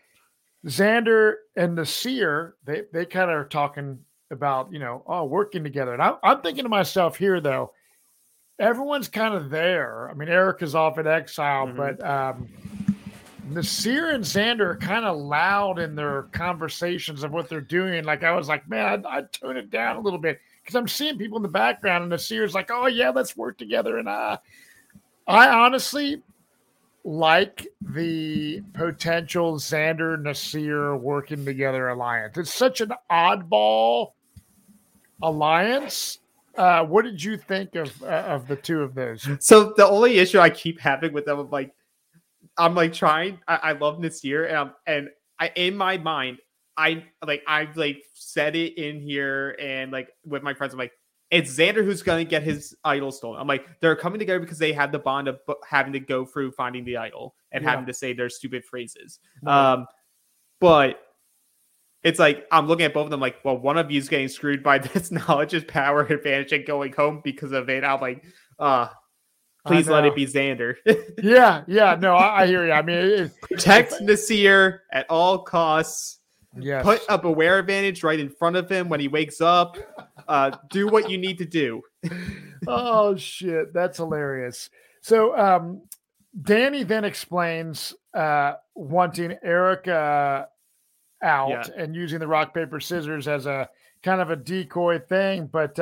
Xander and Naseer, they kind of are talking about, working together. And I'm thinking to myself here, though, everyone's kind of there. I mean, Eric is off in exile, but Naseer and Xander are kind of loud in their conversations of what they're doing. Like, I was like, man, I'd tone it down a little bit because I'm seeing people in the background, and Naseer's like, oh, yeah, let's work together. And I honestly like the potential Xander Naseer working together alliance. It's such an oddball alliance. What did you think of the two of those? So the only issue I keep having with them, I'm trying. I love Naseer, and I in my mind, I've said it in here, and like with my friends, I'm like, it's Xander who's going to get his idol stolen. I'm like, they're coming together because they have the bond of having to go through finding the idol and having to say their stupid phrases. But it's like, I'm looking at both of them like, well, one of you's getting screwed by this knowledge is power advantage and going home because of it. I'm like, please let it be Xander. Yeah. No, I hear you. I mean, protect Naseer at all costs. Yes. Put a beware advantage right in front of him when he wakes up. Do what you need to do. Oh, shit. That's hilarious. So Danny then explains wanting Erica out and using the rock, paper, scissors as a kind of a decoy thing. But,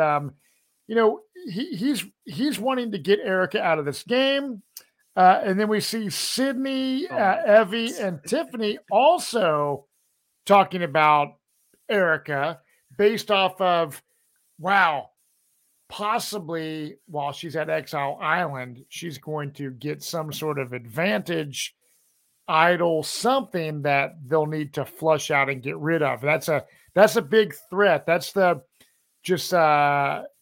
he's wanting to get Erica out of this game. And then we see Sydney, Evie, and Tiffany also talking about Erica based off of, wow, possibly while she's at Exile Island, she's going to get some sort of advantage, idol, something that they'll need to flush out and get rid of. That's a big threat. That's the just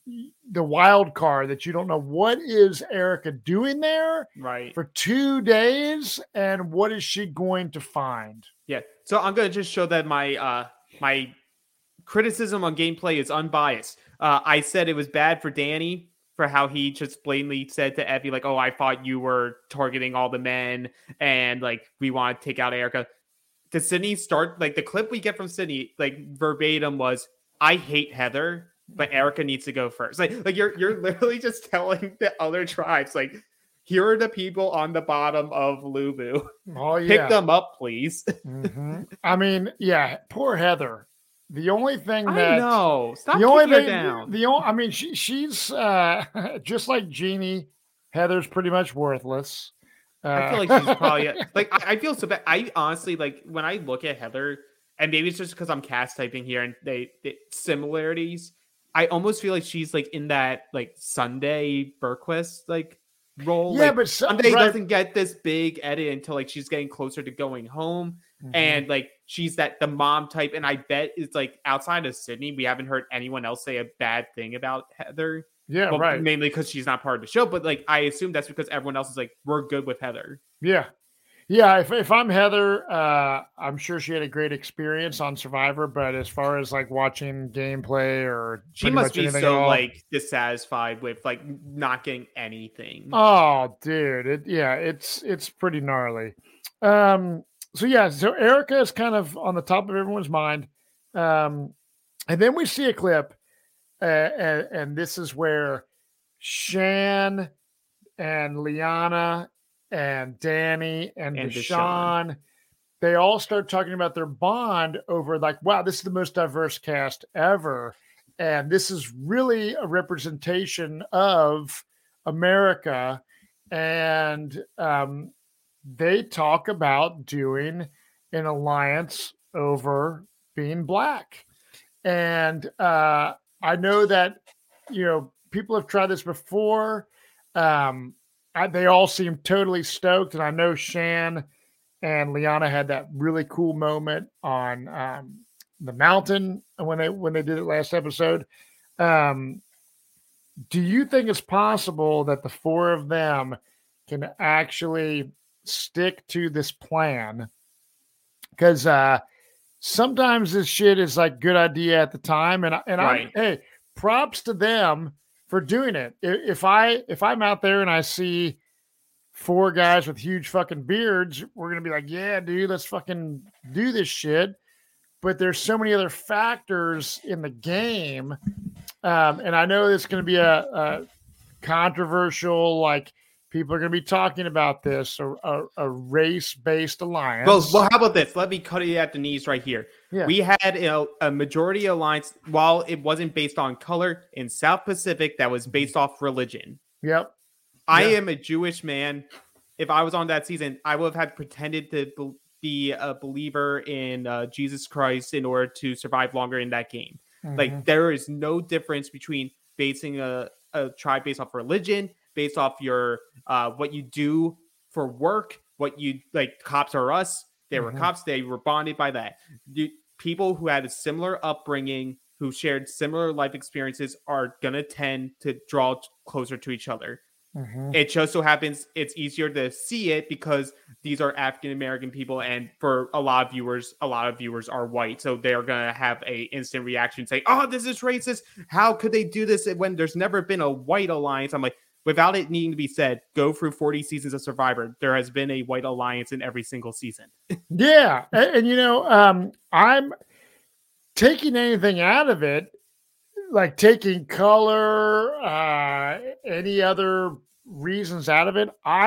the wild card that you don't know what is Erica doing there Right. for 2 days and what is she going to find. Yeah. So I'm going to just show that my criticism on gameplay is unbiased. I said it was bad for Danny for how he just blatantly said to Effie, like, oh, I thought you were targeting all the men and like we want to take out Erica. To Sydney start, like the clip we get from Sydney, like verbatim was, I hate Heather, but Erica needs to go first. Like you're literally just telling the other tribes, like, here are the people on the bottom of Lubu. Oh, yeah. Pick them up, please. Mm-hmm. I mean, yeah, poor Heather. The only thing that I know. Stop the only kicking her thing, down. I mean, she's just like Jeannie. Heather's pretty much worthless. I feel like she's probably like I feel so bad. I honestly like when I look at Heather, and maybe it's just because I'm cast typing here and they similarities. I almost feel like she's like in that like Sunday Berquist like role. Yeah, like, but Sunday right. doesn't get this big edit until like she's getting closer to going home, and like she's the mom type. And I bet it's like outside of Sydney, we haven't heard anyone else say a bad thing about Heather. Yeah, well, right. Mainly because she's not part of the show, but like I assume that's because everyone else is like, we're good with Heather. Yeah. Yeah, if I'm Heather, I'm sure she had a great experience on Survivor, but as far as like watching gameplay or she must be so like dissatisfied with like not getting anything. Oh, dude, it's pretty gnarly. So Erica is kind of on the top of everyone's mind, and then we see a clip, and this is where Shan and Liana and Danny and Deshawn, they all start talking about their bond over like, wow, this is the most diverse cast ever. And this is really a representation of America. And they talk about doing an alliance over being Black. And I know that, people have tried this before. They all seem totally stoked, and I know Shan and Liana had that really cool moment on the mountain when they did it last episode. Do you think it's possible that the four of them can actually stick to this plan? Because sometimes this shit is like good idea at the time, and right. Hey, props to them for doing it. If I'm out there and I see four guys with huge fucking beards, we're gonna be like, yeah, dude, let's fucking do this shit. But there's so many other factors in the game, and I know it's gonna be a controversial, like people are gonna be talking about this, a race-based alliance. Well, how about this? Let me cut it at the knees right here. Yeah. We had a majority alliance, while it wasn't based on color, in South Pacific that was based off religion. Yep. I am a Jewish man. If I was on that season, I would have had pretended to be a believer in Jesus Christ in order to survive longer in that game. Mm-hmm. Like, there is no difference between basing a tribe based off religion, based off your what you do for work, what you like. Cops are us. They were cops. They were bonded by that. People who had a similar upbringing, who shared similar life experiences, are gonna tend to draw closer to each other. It just so happens it's easier to see it because these are African American people, and for a lot of viewers are white, so they're gonna have a instant reaction saying, "Oh, this is racist! How could they do this when there's never been a white alliance?" I'm like, without it needing to be said, go through 40 seasons of Survivor. There has been a white alliance in every single season. Yeah, and I'm taking anything out of it, like taking color, any other reasons out of it.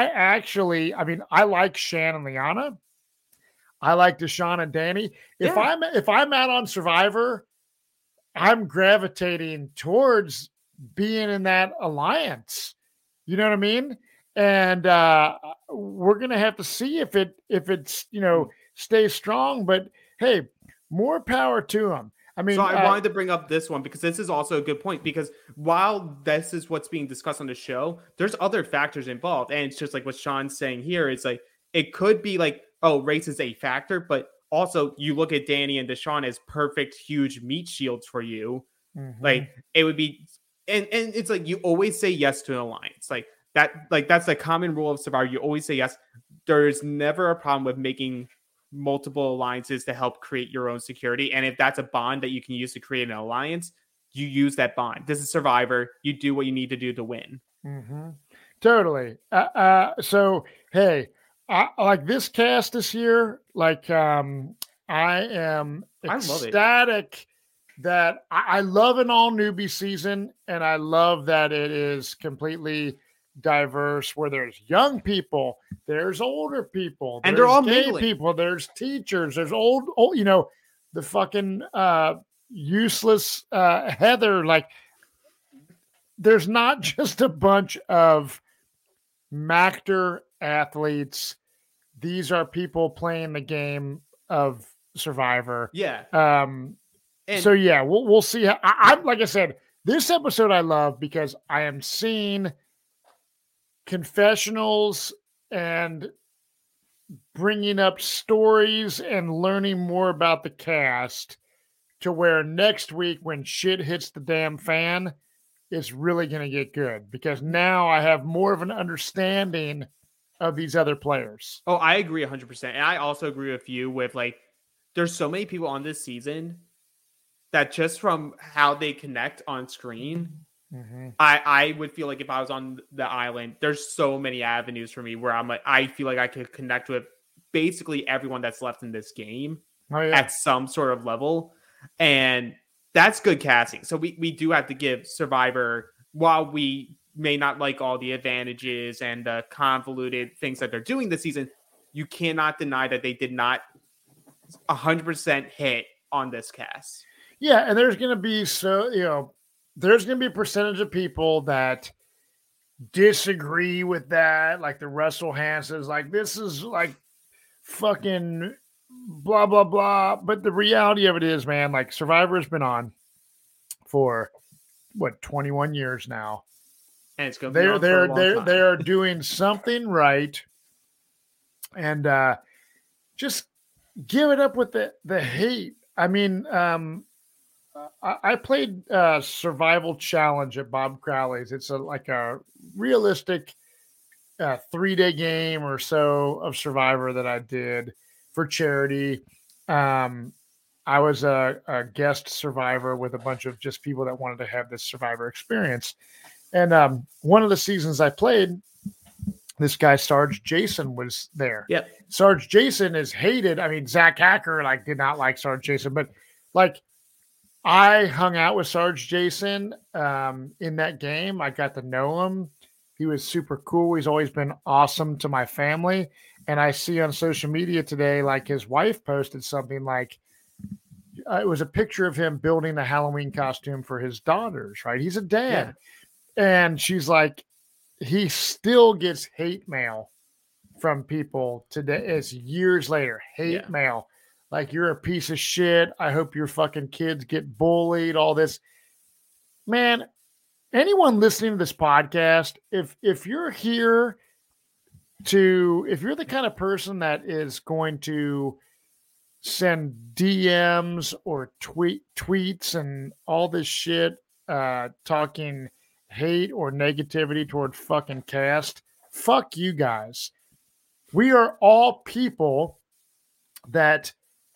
I like Shan and Liana. I like Deshawn and Danny. If I'm out on Survivor, I'm gravitating towards being in that alliance. You know what I mean? And we're gonna have to see if it's stays strong. But hey, more power to them. I mean, so I wanted to bring up this one because this is also a good point, because while this is what's being discussed on the show, there's other factors involved. And it's just like what Sean's saying here. It's like, it could be like, oh, race is a factor, but also you look at Danny and Deshawn as perfect, huge meat shields for you. Like, it would be and it's like you always say yes to an alliance. That's the common rule of Survivor. You always say yes. There's never a problem with making multiple alliances to help create your own security. And if that's a bond that you can use to create an alliance, you use that bond. This is Survivor. You do what you need to do to win. Mm-hmm. Totally. So, hey, I like this cast this year. Like, I am ecstatic that I love an all newbie season, and I love that it is completely diverse, where there's young people, there's older people, and they're all gay mingling. people, there's teachers, there's old, the fucking useless Heather. Like, there's not just a bunch of Mactor athletes. These are people playing the game of Survivor. Yeah. So yeah, we'll see. I'm like I said, this episode I love because I am seeing confessionals and bringing up stories and learning more about the cast, to where next week when shit hits the damn fan, it's really going to get good, because now I have more of an understanding of these other players. Oh, I agree 100%. And I also agree with you with, like, there's so many people on this season that just from how they connect on screen, I would feel like if I was on the island, there's so many avenues for me where I'm like, I feel like I could connect with basically everyone that's left in this game at some sort of level. And that's good casting. So we do have to give Survivor, while we may not like all the advantages and the convoluted things that they're doing this season, you cannot deny that they did not 100% hit on this cast. Yeah, and there's going to be there's going to be a percentage of people that disagree with that, like the Russell Hansons, like this is like fucking blah blah blah. But the reality of it is, man, like Survivor has been on for 21 years now, and it's going to be on for a long time. They are doing something right, and just give it up with the hate. I mean, I played Survival Challenge at Bob Crowley's. It's like a realistic 3-day game or so of Survivor that I did for charity. I was a guest survivor with a bunch of just people that wanted to have this Survivor experience. And one of the seasons I played, this guy, Sarge Jason, was there. Yep. Sarge Jason is hated. I mean, Zach Hacker did not like Sarge Jason, but like I hung out with Sarge Jason in that game. I got to know him. He was super cool. He's always been awesome to my family. And I see on social media today, like his wife posted something like, it was a picture of him building a Halloween costume for his daughters, right? He's a dad. Yeah. And she's like, he still gets hate mail from people today. It's years later, hate mail. Like, you're a piece of shit. I hope your fucking kids get bullied, all this. Man, anyone listening to this podcast, if you're here if you're the kind of person that is going to send DMs or tweets and all this shit, talking hate or negativity toward fucking cast, fuck you guys. We are all people that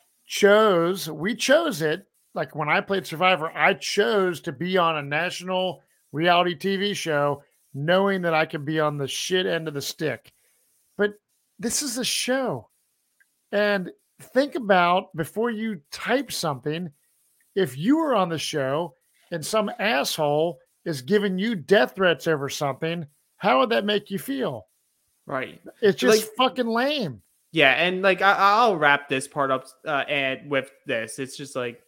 we chose it. Like when I played Survivor, I chose to be on a national reality TV show knowing that I could be on the shit end of the stick. But this is a show. And think about, before you type something, if you were on the show and some asshole is giving you death threats over something, how would that make you feel? Right. It's just fucking lame. Yeah, and like I'll wrap this part up and with this. It's just like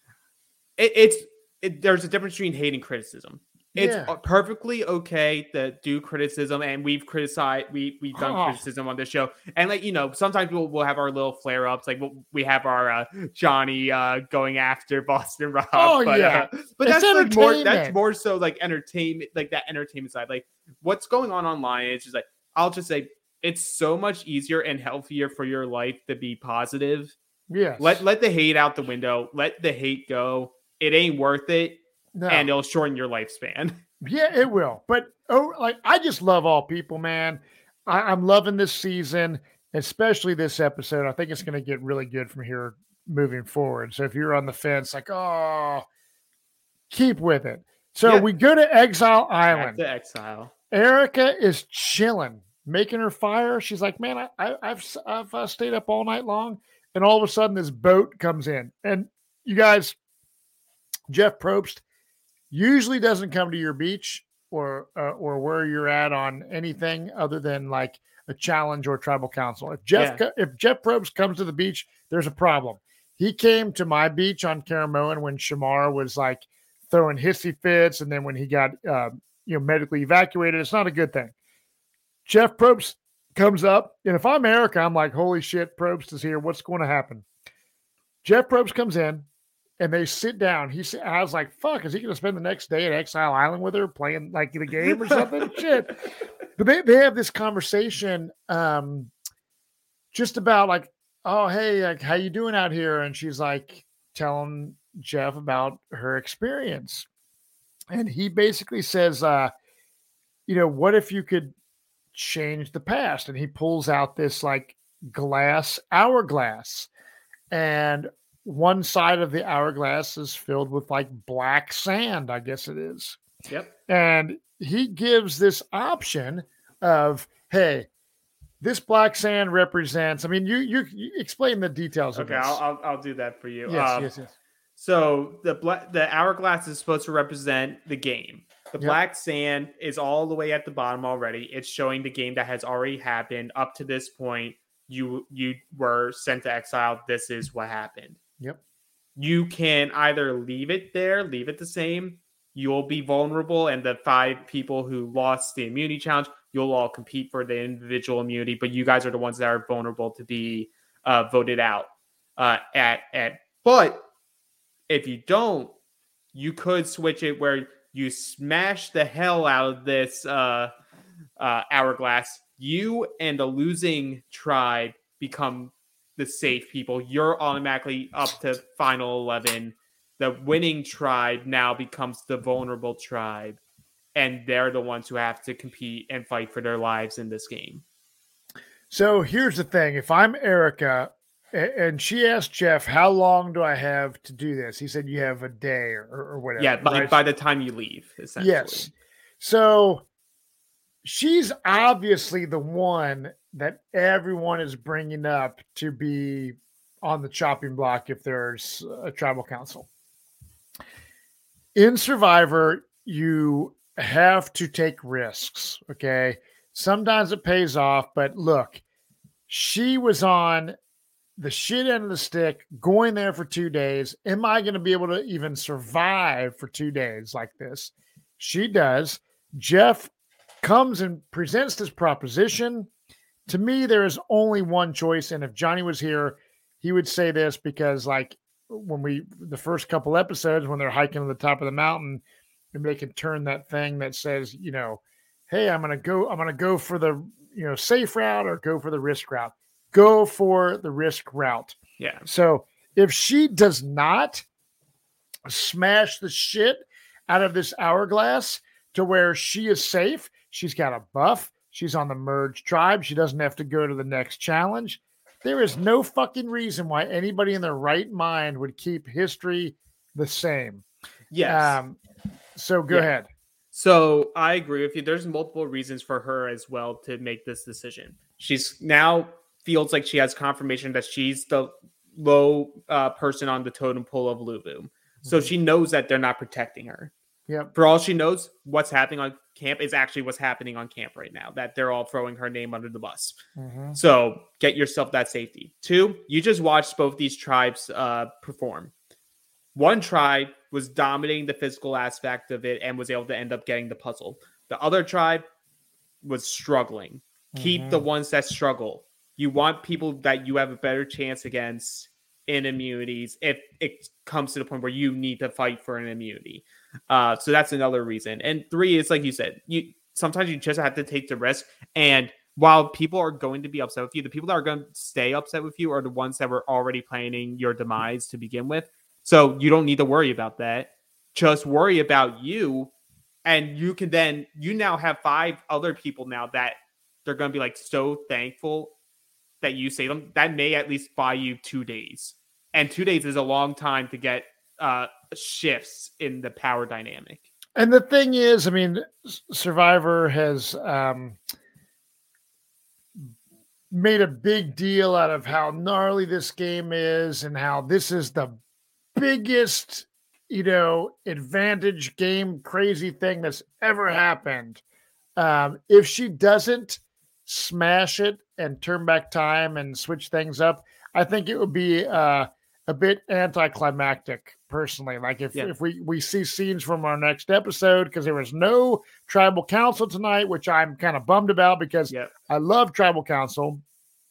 there's a difference between hate and criticism. It's perfectly okay to do criticism, and we've criticized, we've done criticism on this show. And like, sometimes we'll have our little flare ups. Like we have our Johnny going after Boston Rob. But that's like that's more so like entertainment, like that entertainment side. Like what's going on online, it's just like, I'll just say, it's so much easier and healthier for your life to be positive. Yeah. Let the hate out the window. Let the hate go. It ain't worth it. and it'll shorten your lifespan. Yeah, it will. But I just love all people, man. I'm loving this season, especially this episode. I think it's going to get really good from here moving forward. So if you're on the fence, like, oh, keep with it. So we go to Exile Island. Back to Exile. Erica is chilling, making her fire. She's like, man, I've stayed up all night long. And all of a sudden this boat comes in. And you guys, Jeff Probst usually doesn't come to your beach or where you're at on anything other than like a challenge or tribal council. If Jeff Probst comes to the beach, there's a problem. He came to my beach on Caramoan when Shamar was like throwing hissy fits, and then when he got medically evacuated. It's not a good thing. Jeff Probst comes up, and if I'm Erica, I'm like, holy shit, Probst is here. What's going to happen? Jeff Probst comes in, and they sit down. I was like, fuck, is he going to spend the next day at Exile Island with her playing like the game or something? Shit. But they have this conversation just about like, oh, hey, like, how you doing out here? And she's like telling Jeff about her experience. And he basically says, what if you could change the past? And he pulls out this like glass hourglass. And one side of the hourglass is filled with like black sand, I guess it is. Yep. And he gives this option of, hey, this black sand represents, I mean, you explain the details of this. Okay, I'll do that for you. Yes. So the hourglass is supposed to represent the game. The black sand is all the way at the bottom already. It's showing the game that has already happened up to this point. You were sent to exile. This is what happened. Yep. You can either leave it there, leave it the same. You'll be vulnerable, and the 5 people who lost the immunity challenge, you'll all compete for the individual immunity, but you guys are the ones that are vulnerable to be voted out. But if you don't, you could switch it where you smash the hell out of this hourglass. You and the losing tribe become the safe people. You're automatically up to final 11. The winning tribe now becomes the vulnerable tribe, and they're the ones who have to compete and fight for their lives in this game. So here's the thing. If I'm Erica, and she asked Jeff, how long do I have to do this? He said, you have a day or whatever. Yeah, by the time you leave, essentially. Yes. So she's obviously the one that everyone is bringing up to be on the chopping block if there's a tribal council. In Survivor, you have to take risks, okay? Sometimes it pays off, but look, she was on the shit end of the stick, going there for 2 days. Am I going to be able to even survive for 2 days like this? She does. Jeff comes and presents this proposition. To me, there is only one choice, and if Johnny was here, he would say this because, like, when the first couple episodes, when they're hiking to the top of the mountain, and they can turn that thing that says, hey, I'm gonna go for the safe route or go for the risk route. Go for the risk route. Yeah. So if she does not smash the shit out of this hourglass to where she is safe, she's got a buff. She's on the merged tribe. She doesn't have to go to the next challenge. There is no fucking reason why anybody in their right mind would keep history the same. Yes. So go ahead. So I agree with you. There's multiple reasons for her as well to make this decision. She's now feels like she has confirmation that she's the low person on the totem pole of Luvu. So she knows that they're not protecting her. Yep. For all she knows, what's happening on camp is actually what's happening on camp right now, that they're all throwing her name under the bus. Mm-hmm. So get yourself that safety. 2, you just watched both these tribes perform. One tribe was dominating the physical aspect of it and was able to end up getting the puzzle. The other tribe was struggling. Keep the ones that struggle. You want people that you have a better chance against in immunities if it comes to the point where you need to fight for an immunity. So that's another reason. And 3 is, like you said, sometimes you just have to take the risk. And while people are going to be upset with you, the people that are going to stay upset with you are the ones that were already planning your demise to begin with. So you don't need to worry about that. just worry about you. And you can then, you now have 5 other people now that they're going to be like so thankful that you say them. That may at least buy you 2 days. And 2 days is a long time to get shifts in the power dynamic. And the thing is, I mean, Survivor has made a big deal out of how gnarly this game is and how this is the biggest, advantage game crazy thing that's ever happened. If she doesn't smash it and turn back time and switch things up, I think it would be a bit anticlimactic, personally. Like if we see scenes from our next episode, because there was no tribal council tonight, which I'm kind of bummed about because I love tribal council.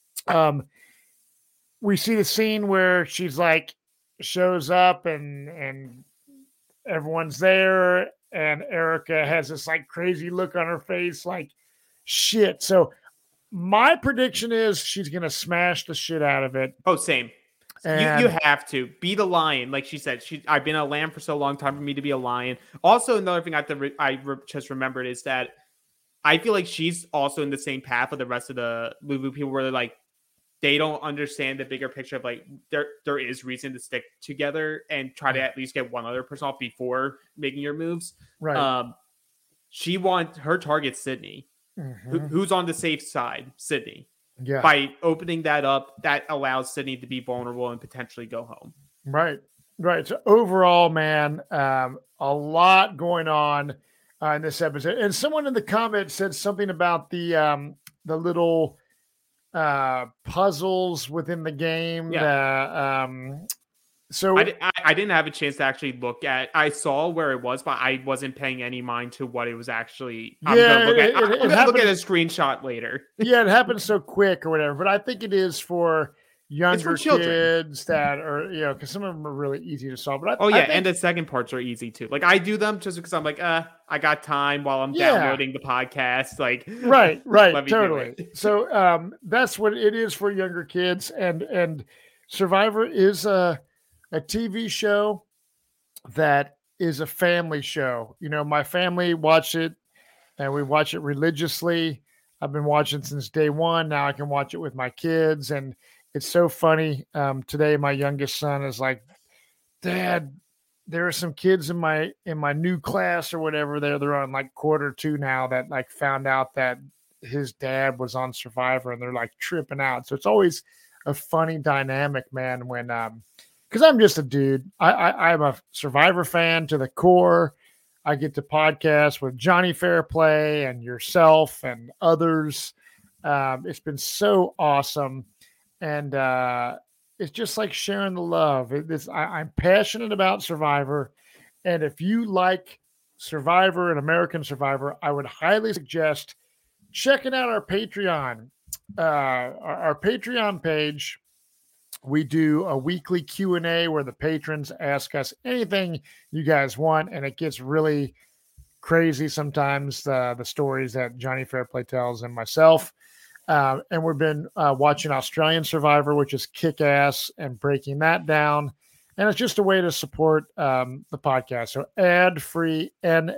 We see the scene where she's like shows up and everyone's there, and Erica has this like crazy look on her face, like shit. So my prediction is she's gonna smash the shit out of it. Oh, same. And you have to be the lion, like she said. I've been a lamb for so long, time for me to be a lion. Also, another thing I just remembered is that I feel like she's also in the same path of the rest of the Luvu people, where they're like, they don't understand the bigger picture of like there is reason to stick together and try to at least get one other person off before making your moves. Right. She wants her target Sydney, who's on the safe side, Sydney. Yeah. By opening that up, that allows Sydney to be vulnerable and potentially go home. Right. So overall, man, a lot going on in this episode. And someone in the comments said something about the little puzzles within the game. Yeah. So I didn't have a chance to actually look at. I saw where it was, but I wasn't paying any mind to what it was actually. I'm gonna look at a screenshot later. Yeah, it happened so quick or whatever. But I think it is for younger kids that are, because some of them are really easy to solve. But and the second parts are easy too. Like I do them just because I'm like, I got time while I'm downloading the podcast. Like, right, totally. So that's what it is for younger kids, and Survivor is a TV show that is a family show. My family watch it, and we watch it religiously. I've been watching since day one. Now I can watch it with my kids, and it's so funny. Today, my youngest son is like, "Dad, there are some kids in my new class or whatever. They're on like quarter 2 now that like found out that his dad was on Survivor, and they're like tripping out." So it's always a funny dynamic, man, when because I'm just a dude. I'm a Survivor fan to the core. I get to podcast with Johnny Fairplay and yourself and others. It's been so awesome. And it's just like sharing the love. I'm passionate about Survivor. And if you like Survivor and American Survivor, I would highly suggest checking out our Patreon. Our Patreon page. We do a weekly Q&A where the patrons ask us anything you guys want, and it gets really crazy sometimes, the stories that Johnny Fairplay tells and myself. And we've been watching Australian Survivor, which is kick-ass, and breaking that down. And it's just a way to support the podcast. So ad-free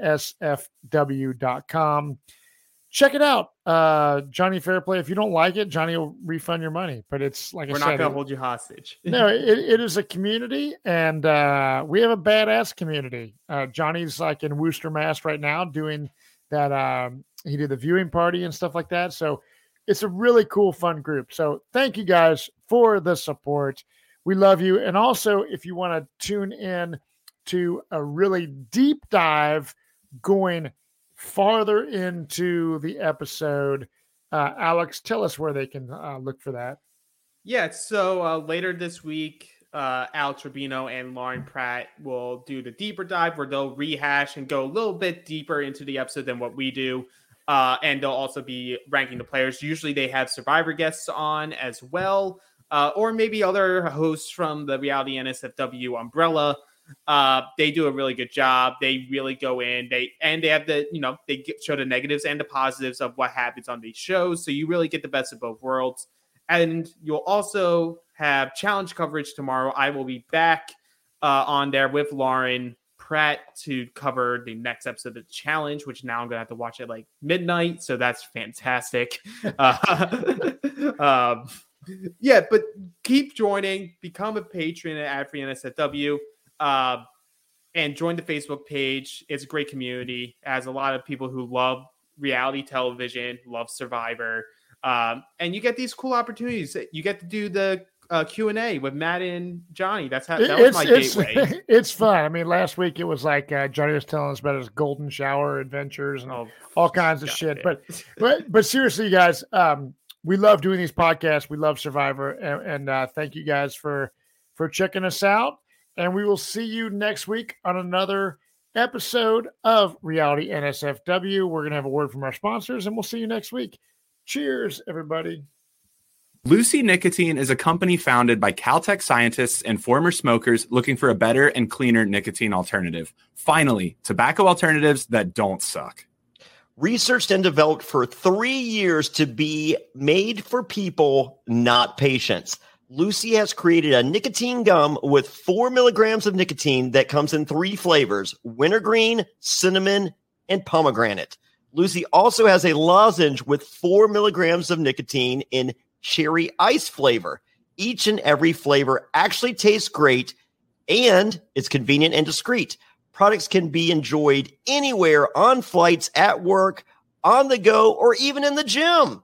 nsfw.com. Check it out. Johnny Fairplay. If you don't like it, Johnny will refund your money. But it's like we're not going to hold you hostage. No, it is a community, and we have a badass community. Johnny's like in Worcester, Mass right now doing that. He did the viewing party and stuff like that. So it's a really cool, fun group. So thank you guys for the support. We love you. And also, if you want to tune in to a really deep dive going farther into the episode, Alex, tell us where they can look for that. Yeah, so later this week, Alex Rubino and Lauren Pratt will do the deeper dive where they'll rehash and go a little bit deeper into the episode than what we do. And they'll also be ranking the players. Usually they have Survivor guests on as well, or maybe other hosts from the Reality NSFW umbrella. They do a really good job. They really go in. They have they show the negatives and the positives of what happens on these shows. So you really get the best of both worlds. And you'll also have challenge coverage tomorrow. I will be back on there with Lauren Pratt to cover the next episode of the challenge, which now I'm going to have to watch at like midnight. So that's fantastic. Yeah, but keep joining, become a patron at Ad Free NSFW, and join the Facebook page. It's a great community, as a lot of people who love reality television, love Survivor. And you get these cool opportunities. You get to do the Q&A with Matt and Johnny. That was my gateway. It's fun. I mean, last week it was like Johnny was telling us about his golden shower adventures and all kinds of shit. But seriously, you guys, we love doing these podcasts. We love Survivor, and thank you guys for checking us out. And we will see you next week on another episode of Reality NSFW. We're going to have a word from our sponsors, and we'll see you next week. Cheers, everybody. Lucy Nicotine is a company founded by Caltech scientists and former smokers looking for a better and cleaner nicotine alternative. Finally, tobacco alternatives that don't suck. Researched and developed for 3 years to be made for people, not patients. Lucy has created a nicotine gum with 4 milligrams of nicotine that comes in 3 flavors: wintergreen, cinnamon, and pomegranate. Lucy also has a lozenge with 4 milligrams of nicotine in cherry ice flavor. Each and every flavor actually tastes great, and it's convenient and discreet. Products can be enjoyed anywhere, on flights, at work, on the go, or even in the gym.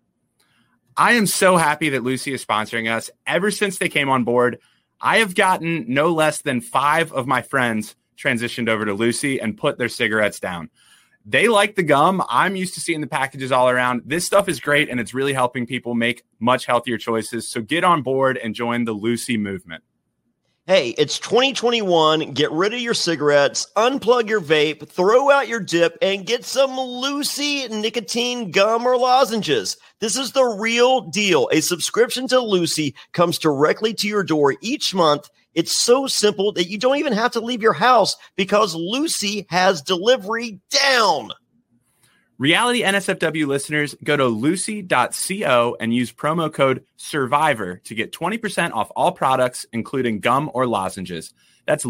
I am so happy that Lucy is sponsoring us. Ever since they came on board, I have gotten no less than 5 of my friends transitioned over to Lucy and put their cigarettes down. They like the gum. I'm used to seeing the packages all around. This stuff is great, and it's really helping people make much healthier choices. So get on board and join the Lucy movement. Hey, it's 2021. Get rid of your cigarettes, unplug your vape, throw out your dip, and get some Lucy nicotine gum or lozenges. This is the real deal. A subscription to Lucy comes directly to your door each month. It's so simple that you don't even have to leave your house because Lucy has delivery down. Reality NSFW listeners, go to lucy.co and use promo code SURVIVOR to get 20% off all products, including gum or lozenges. That's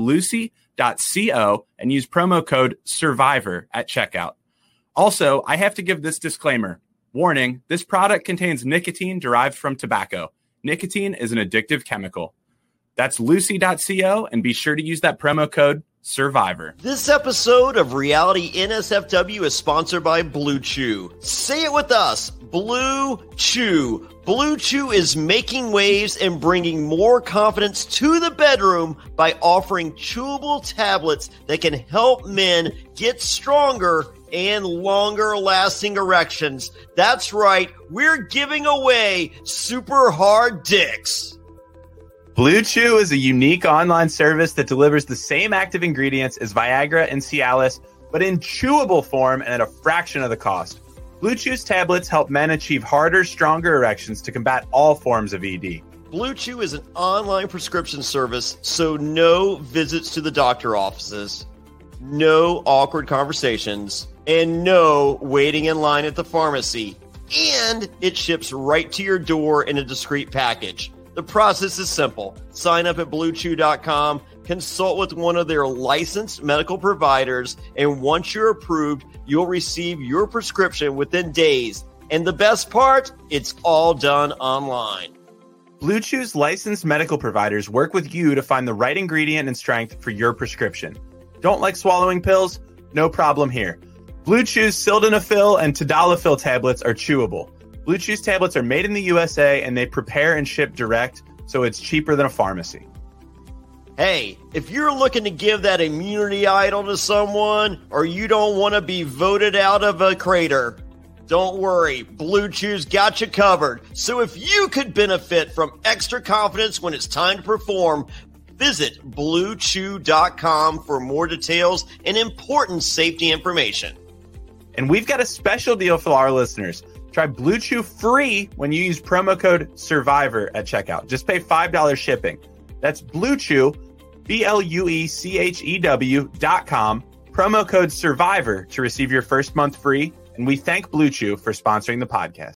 lucy.co and use promo code SURVIVOR at checkout. Also, I have to give this disclaimer. Warning, this product contains nicotine derived from tobacco. Nicotine is an addictive chemical. That's lucy.co, and be sure to use that promo code SURVIVOR. This episode of Reality NSFW is sponsored by Blue Chew. Say it with us, Blue Chew. Blue Chew is making waves and bringing more confidence to the bedroom by offering chewable tablets that can help men get stronger and longer-lasting erections. That's right, we're giving away super hard dicks. Blue Chew is a unique online service that delivers the same active ingredients as Viagra and Cialis, but in chewable form and at a fraction of the cost. Blue Chew's tablets help men achieve harder, stronger erections to combat all forms of ED. Blue Chew is an online prescription service, so no visits to the doctor offices, no awkward conversations, and no waiting in line at the pharmacy. And it ships right to your door in a discreet package. The process is simple. Sign up at BlueChew.com, consult with one of their licensed medical providers, and once you're approved, you'll receive your prescription within days. And the best part, it's all done online. Blue Chew's licensed medical providers work with you to find the right ingredient and strength for your prescription. Don't like swallowing pills? No problem here. Blue Chew's sildenafil and tadalafil tablets are chewable. Blue Chew's tablets are made in the USA, and they prepare and ship direct, so it's cheaper than a pharmacy. Hey, if you're looking to give that immunity idol to someone, or you don't want to be voted out of a crater, don't worry, Blue Chew's got you covered. So if you could benefit from extra confidence when it's time to perform, visit BlueChew.com for more details and important safety information. And we've got a special deal for our listeners. Try Blue Chew free when you use promo code SURVIVOR at checkout. Just pay $5 shipping. That's Blue Chew, BlueChew.com, promo code SURVIVOR to receive your first month free. And we thank Blue Chew for sponsoring the podcast.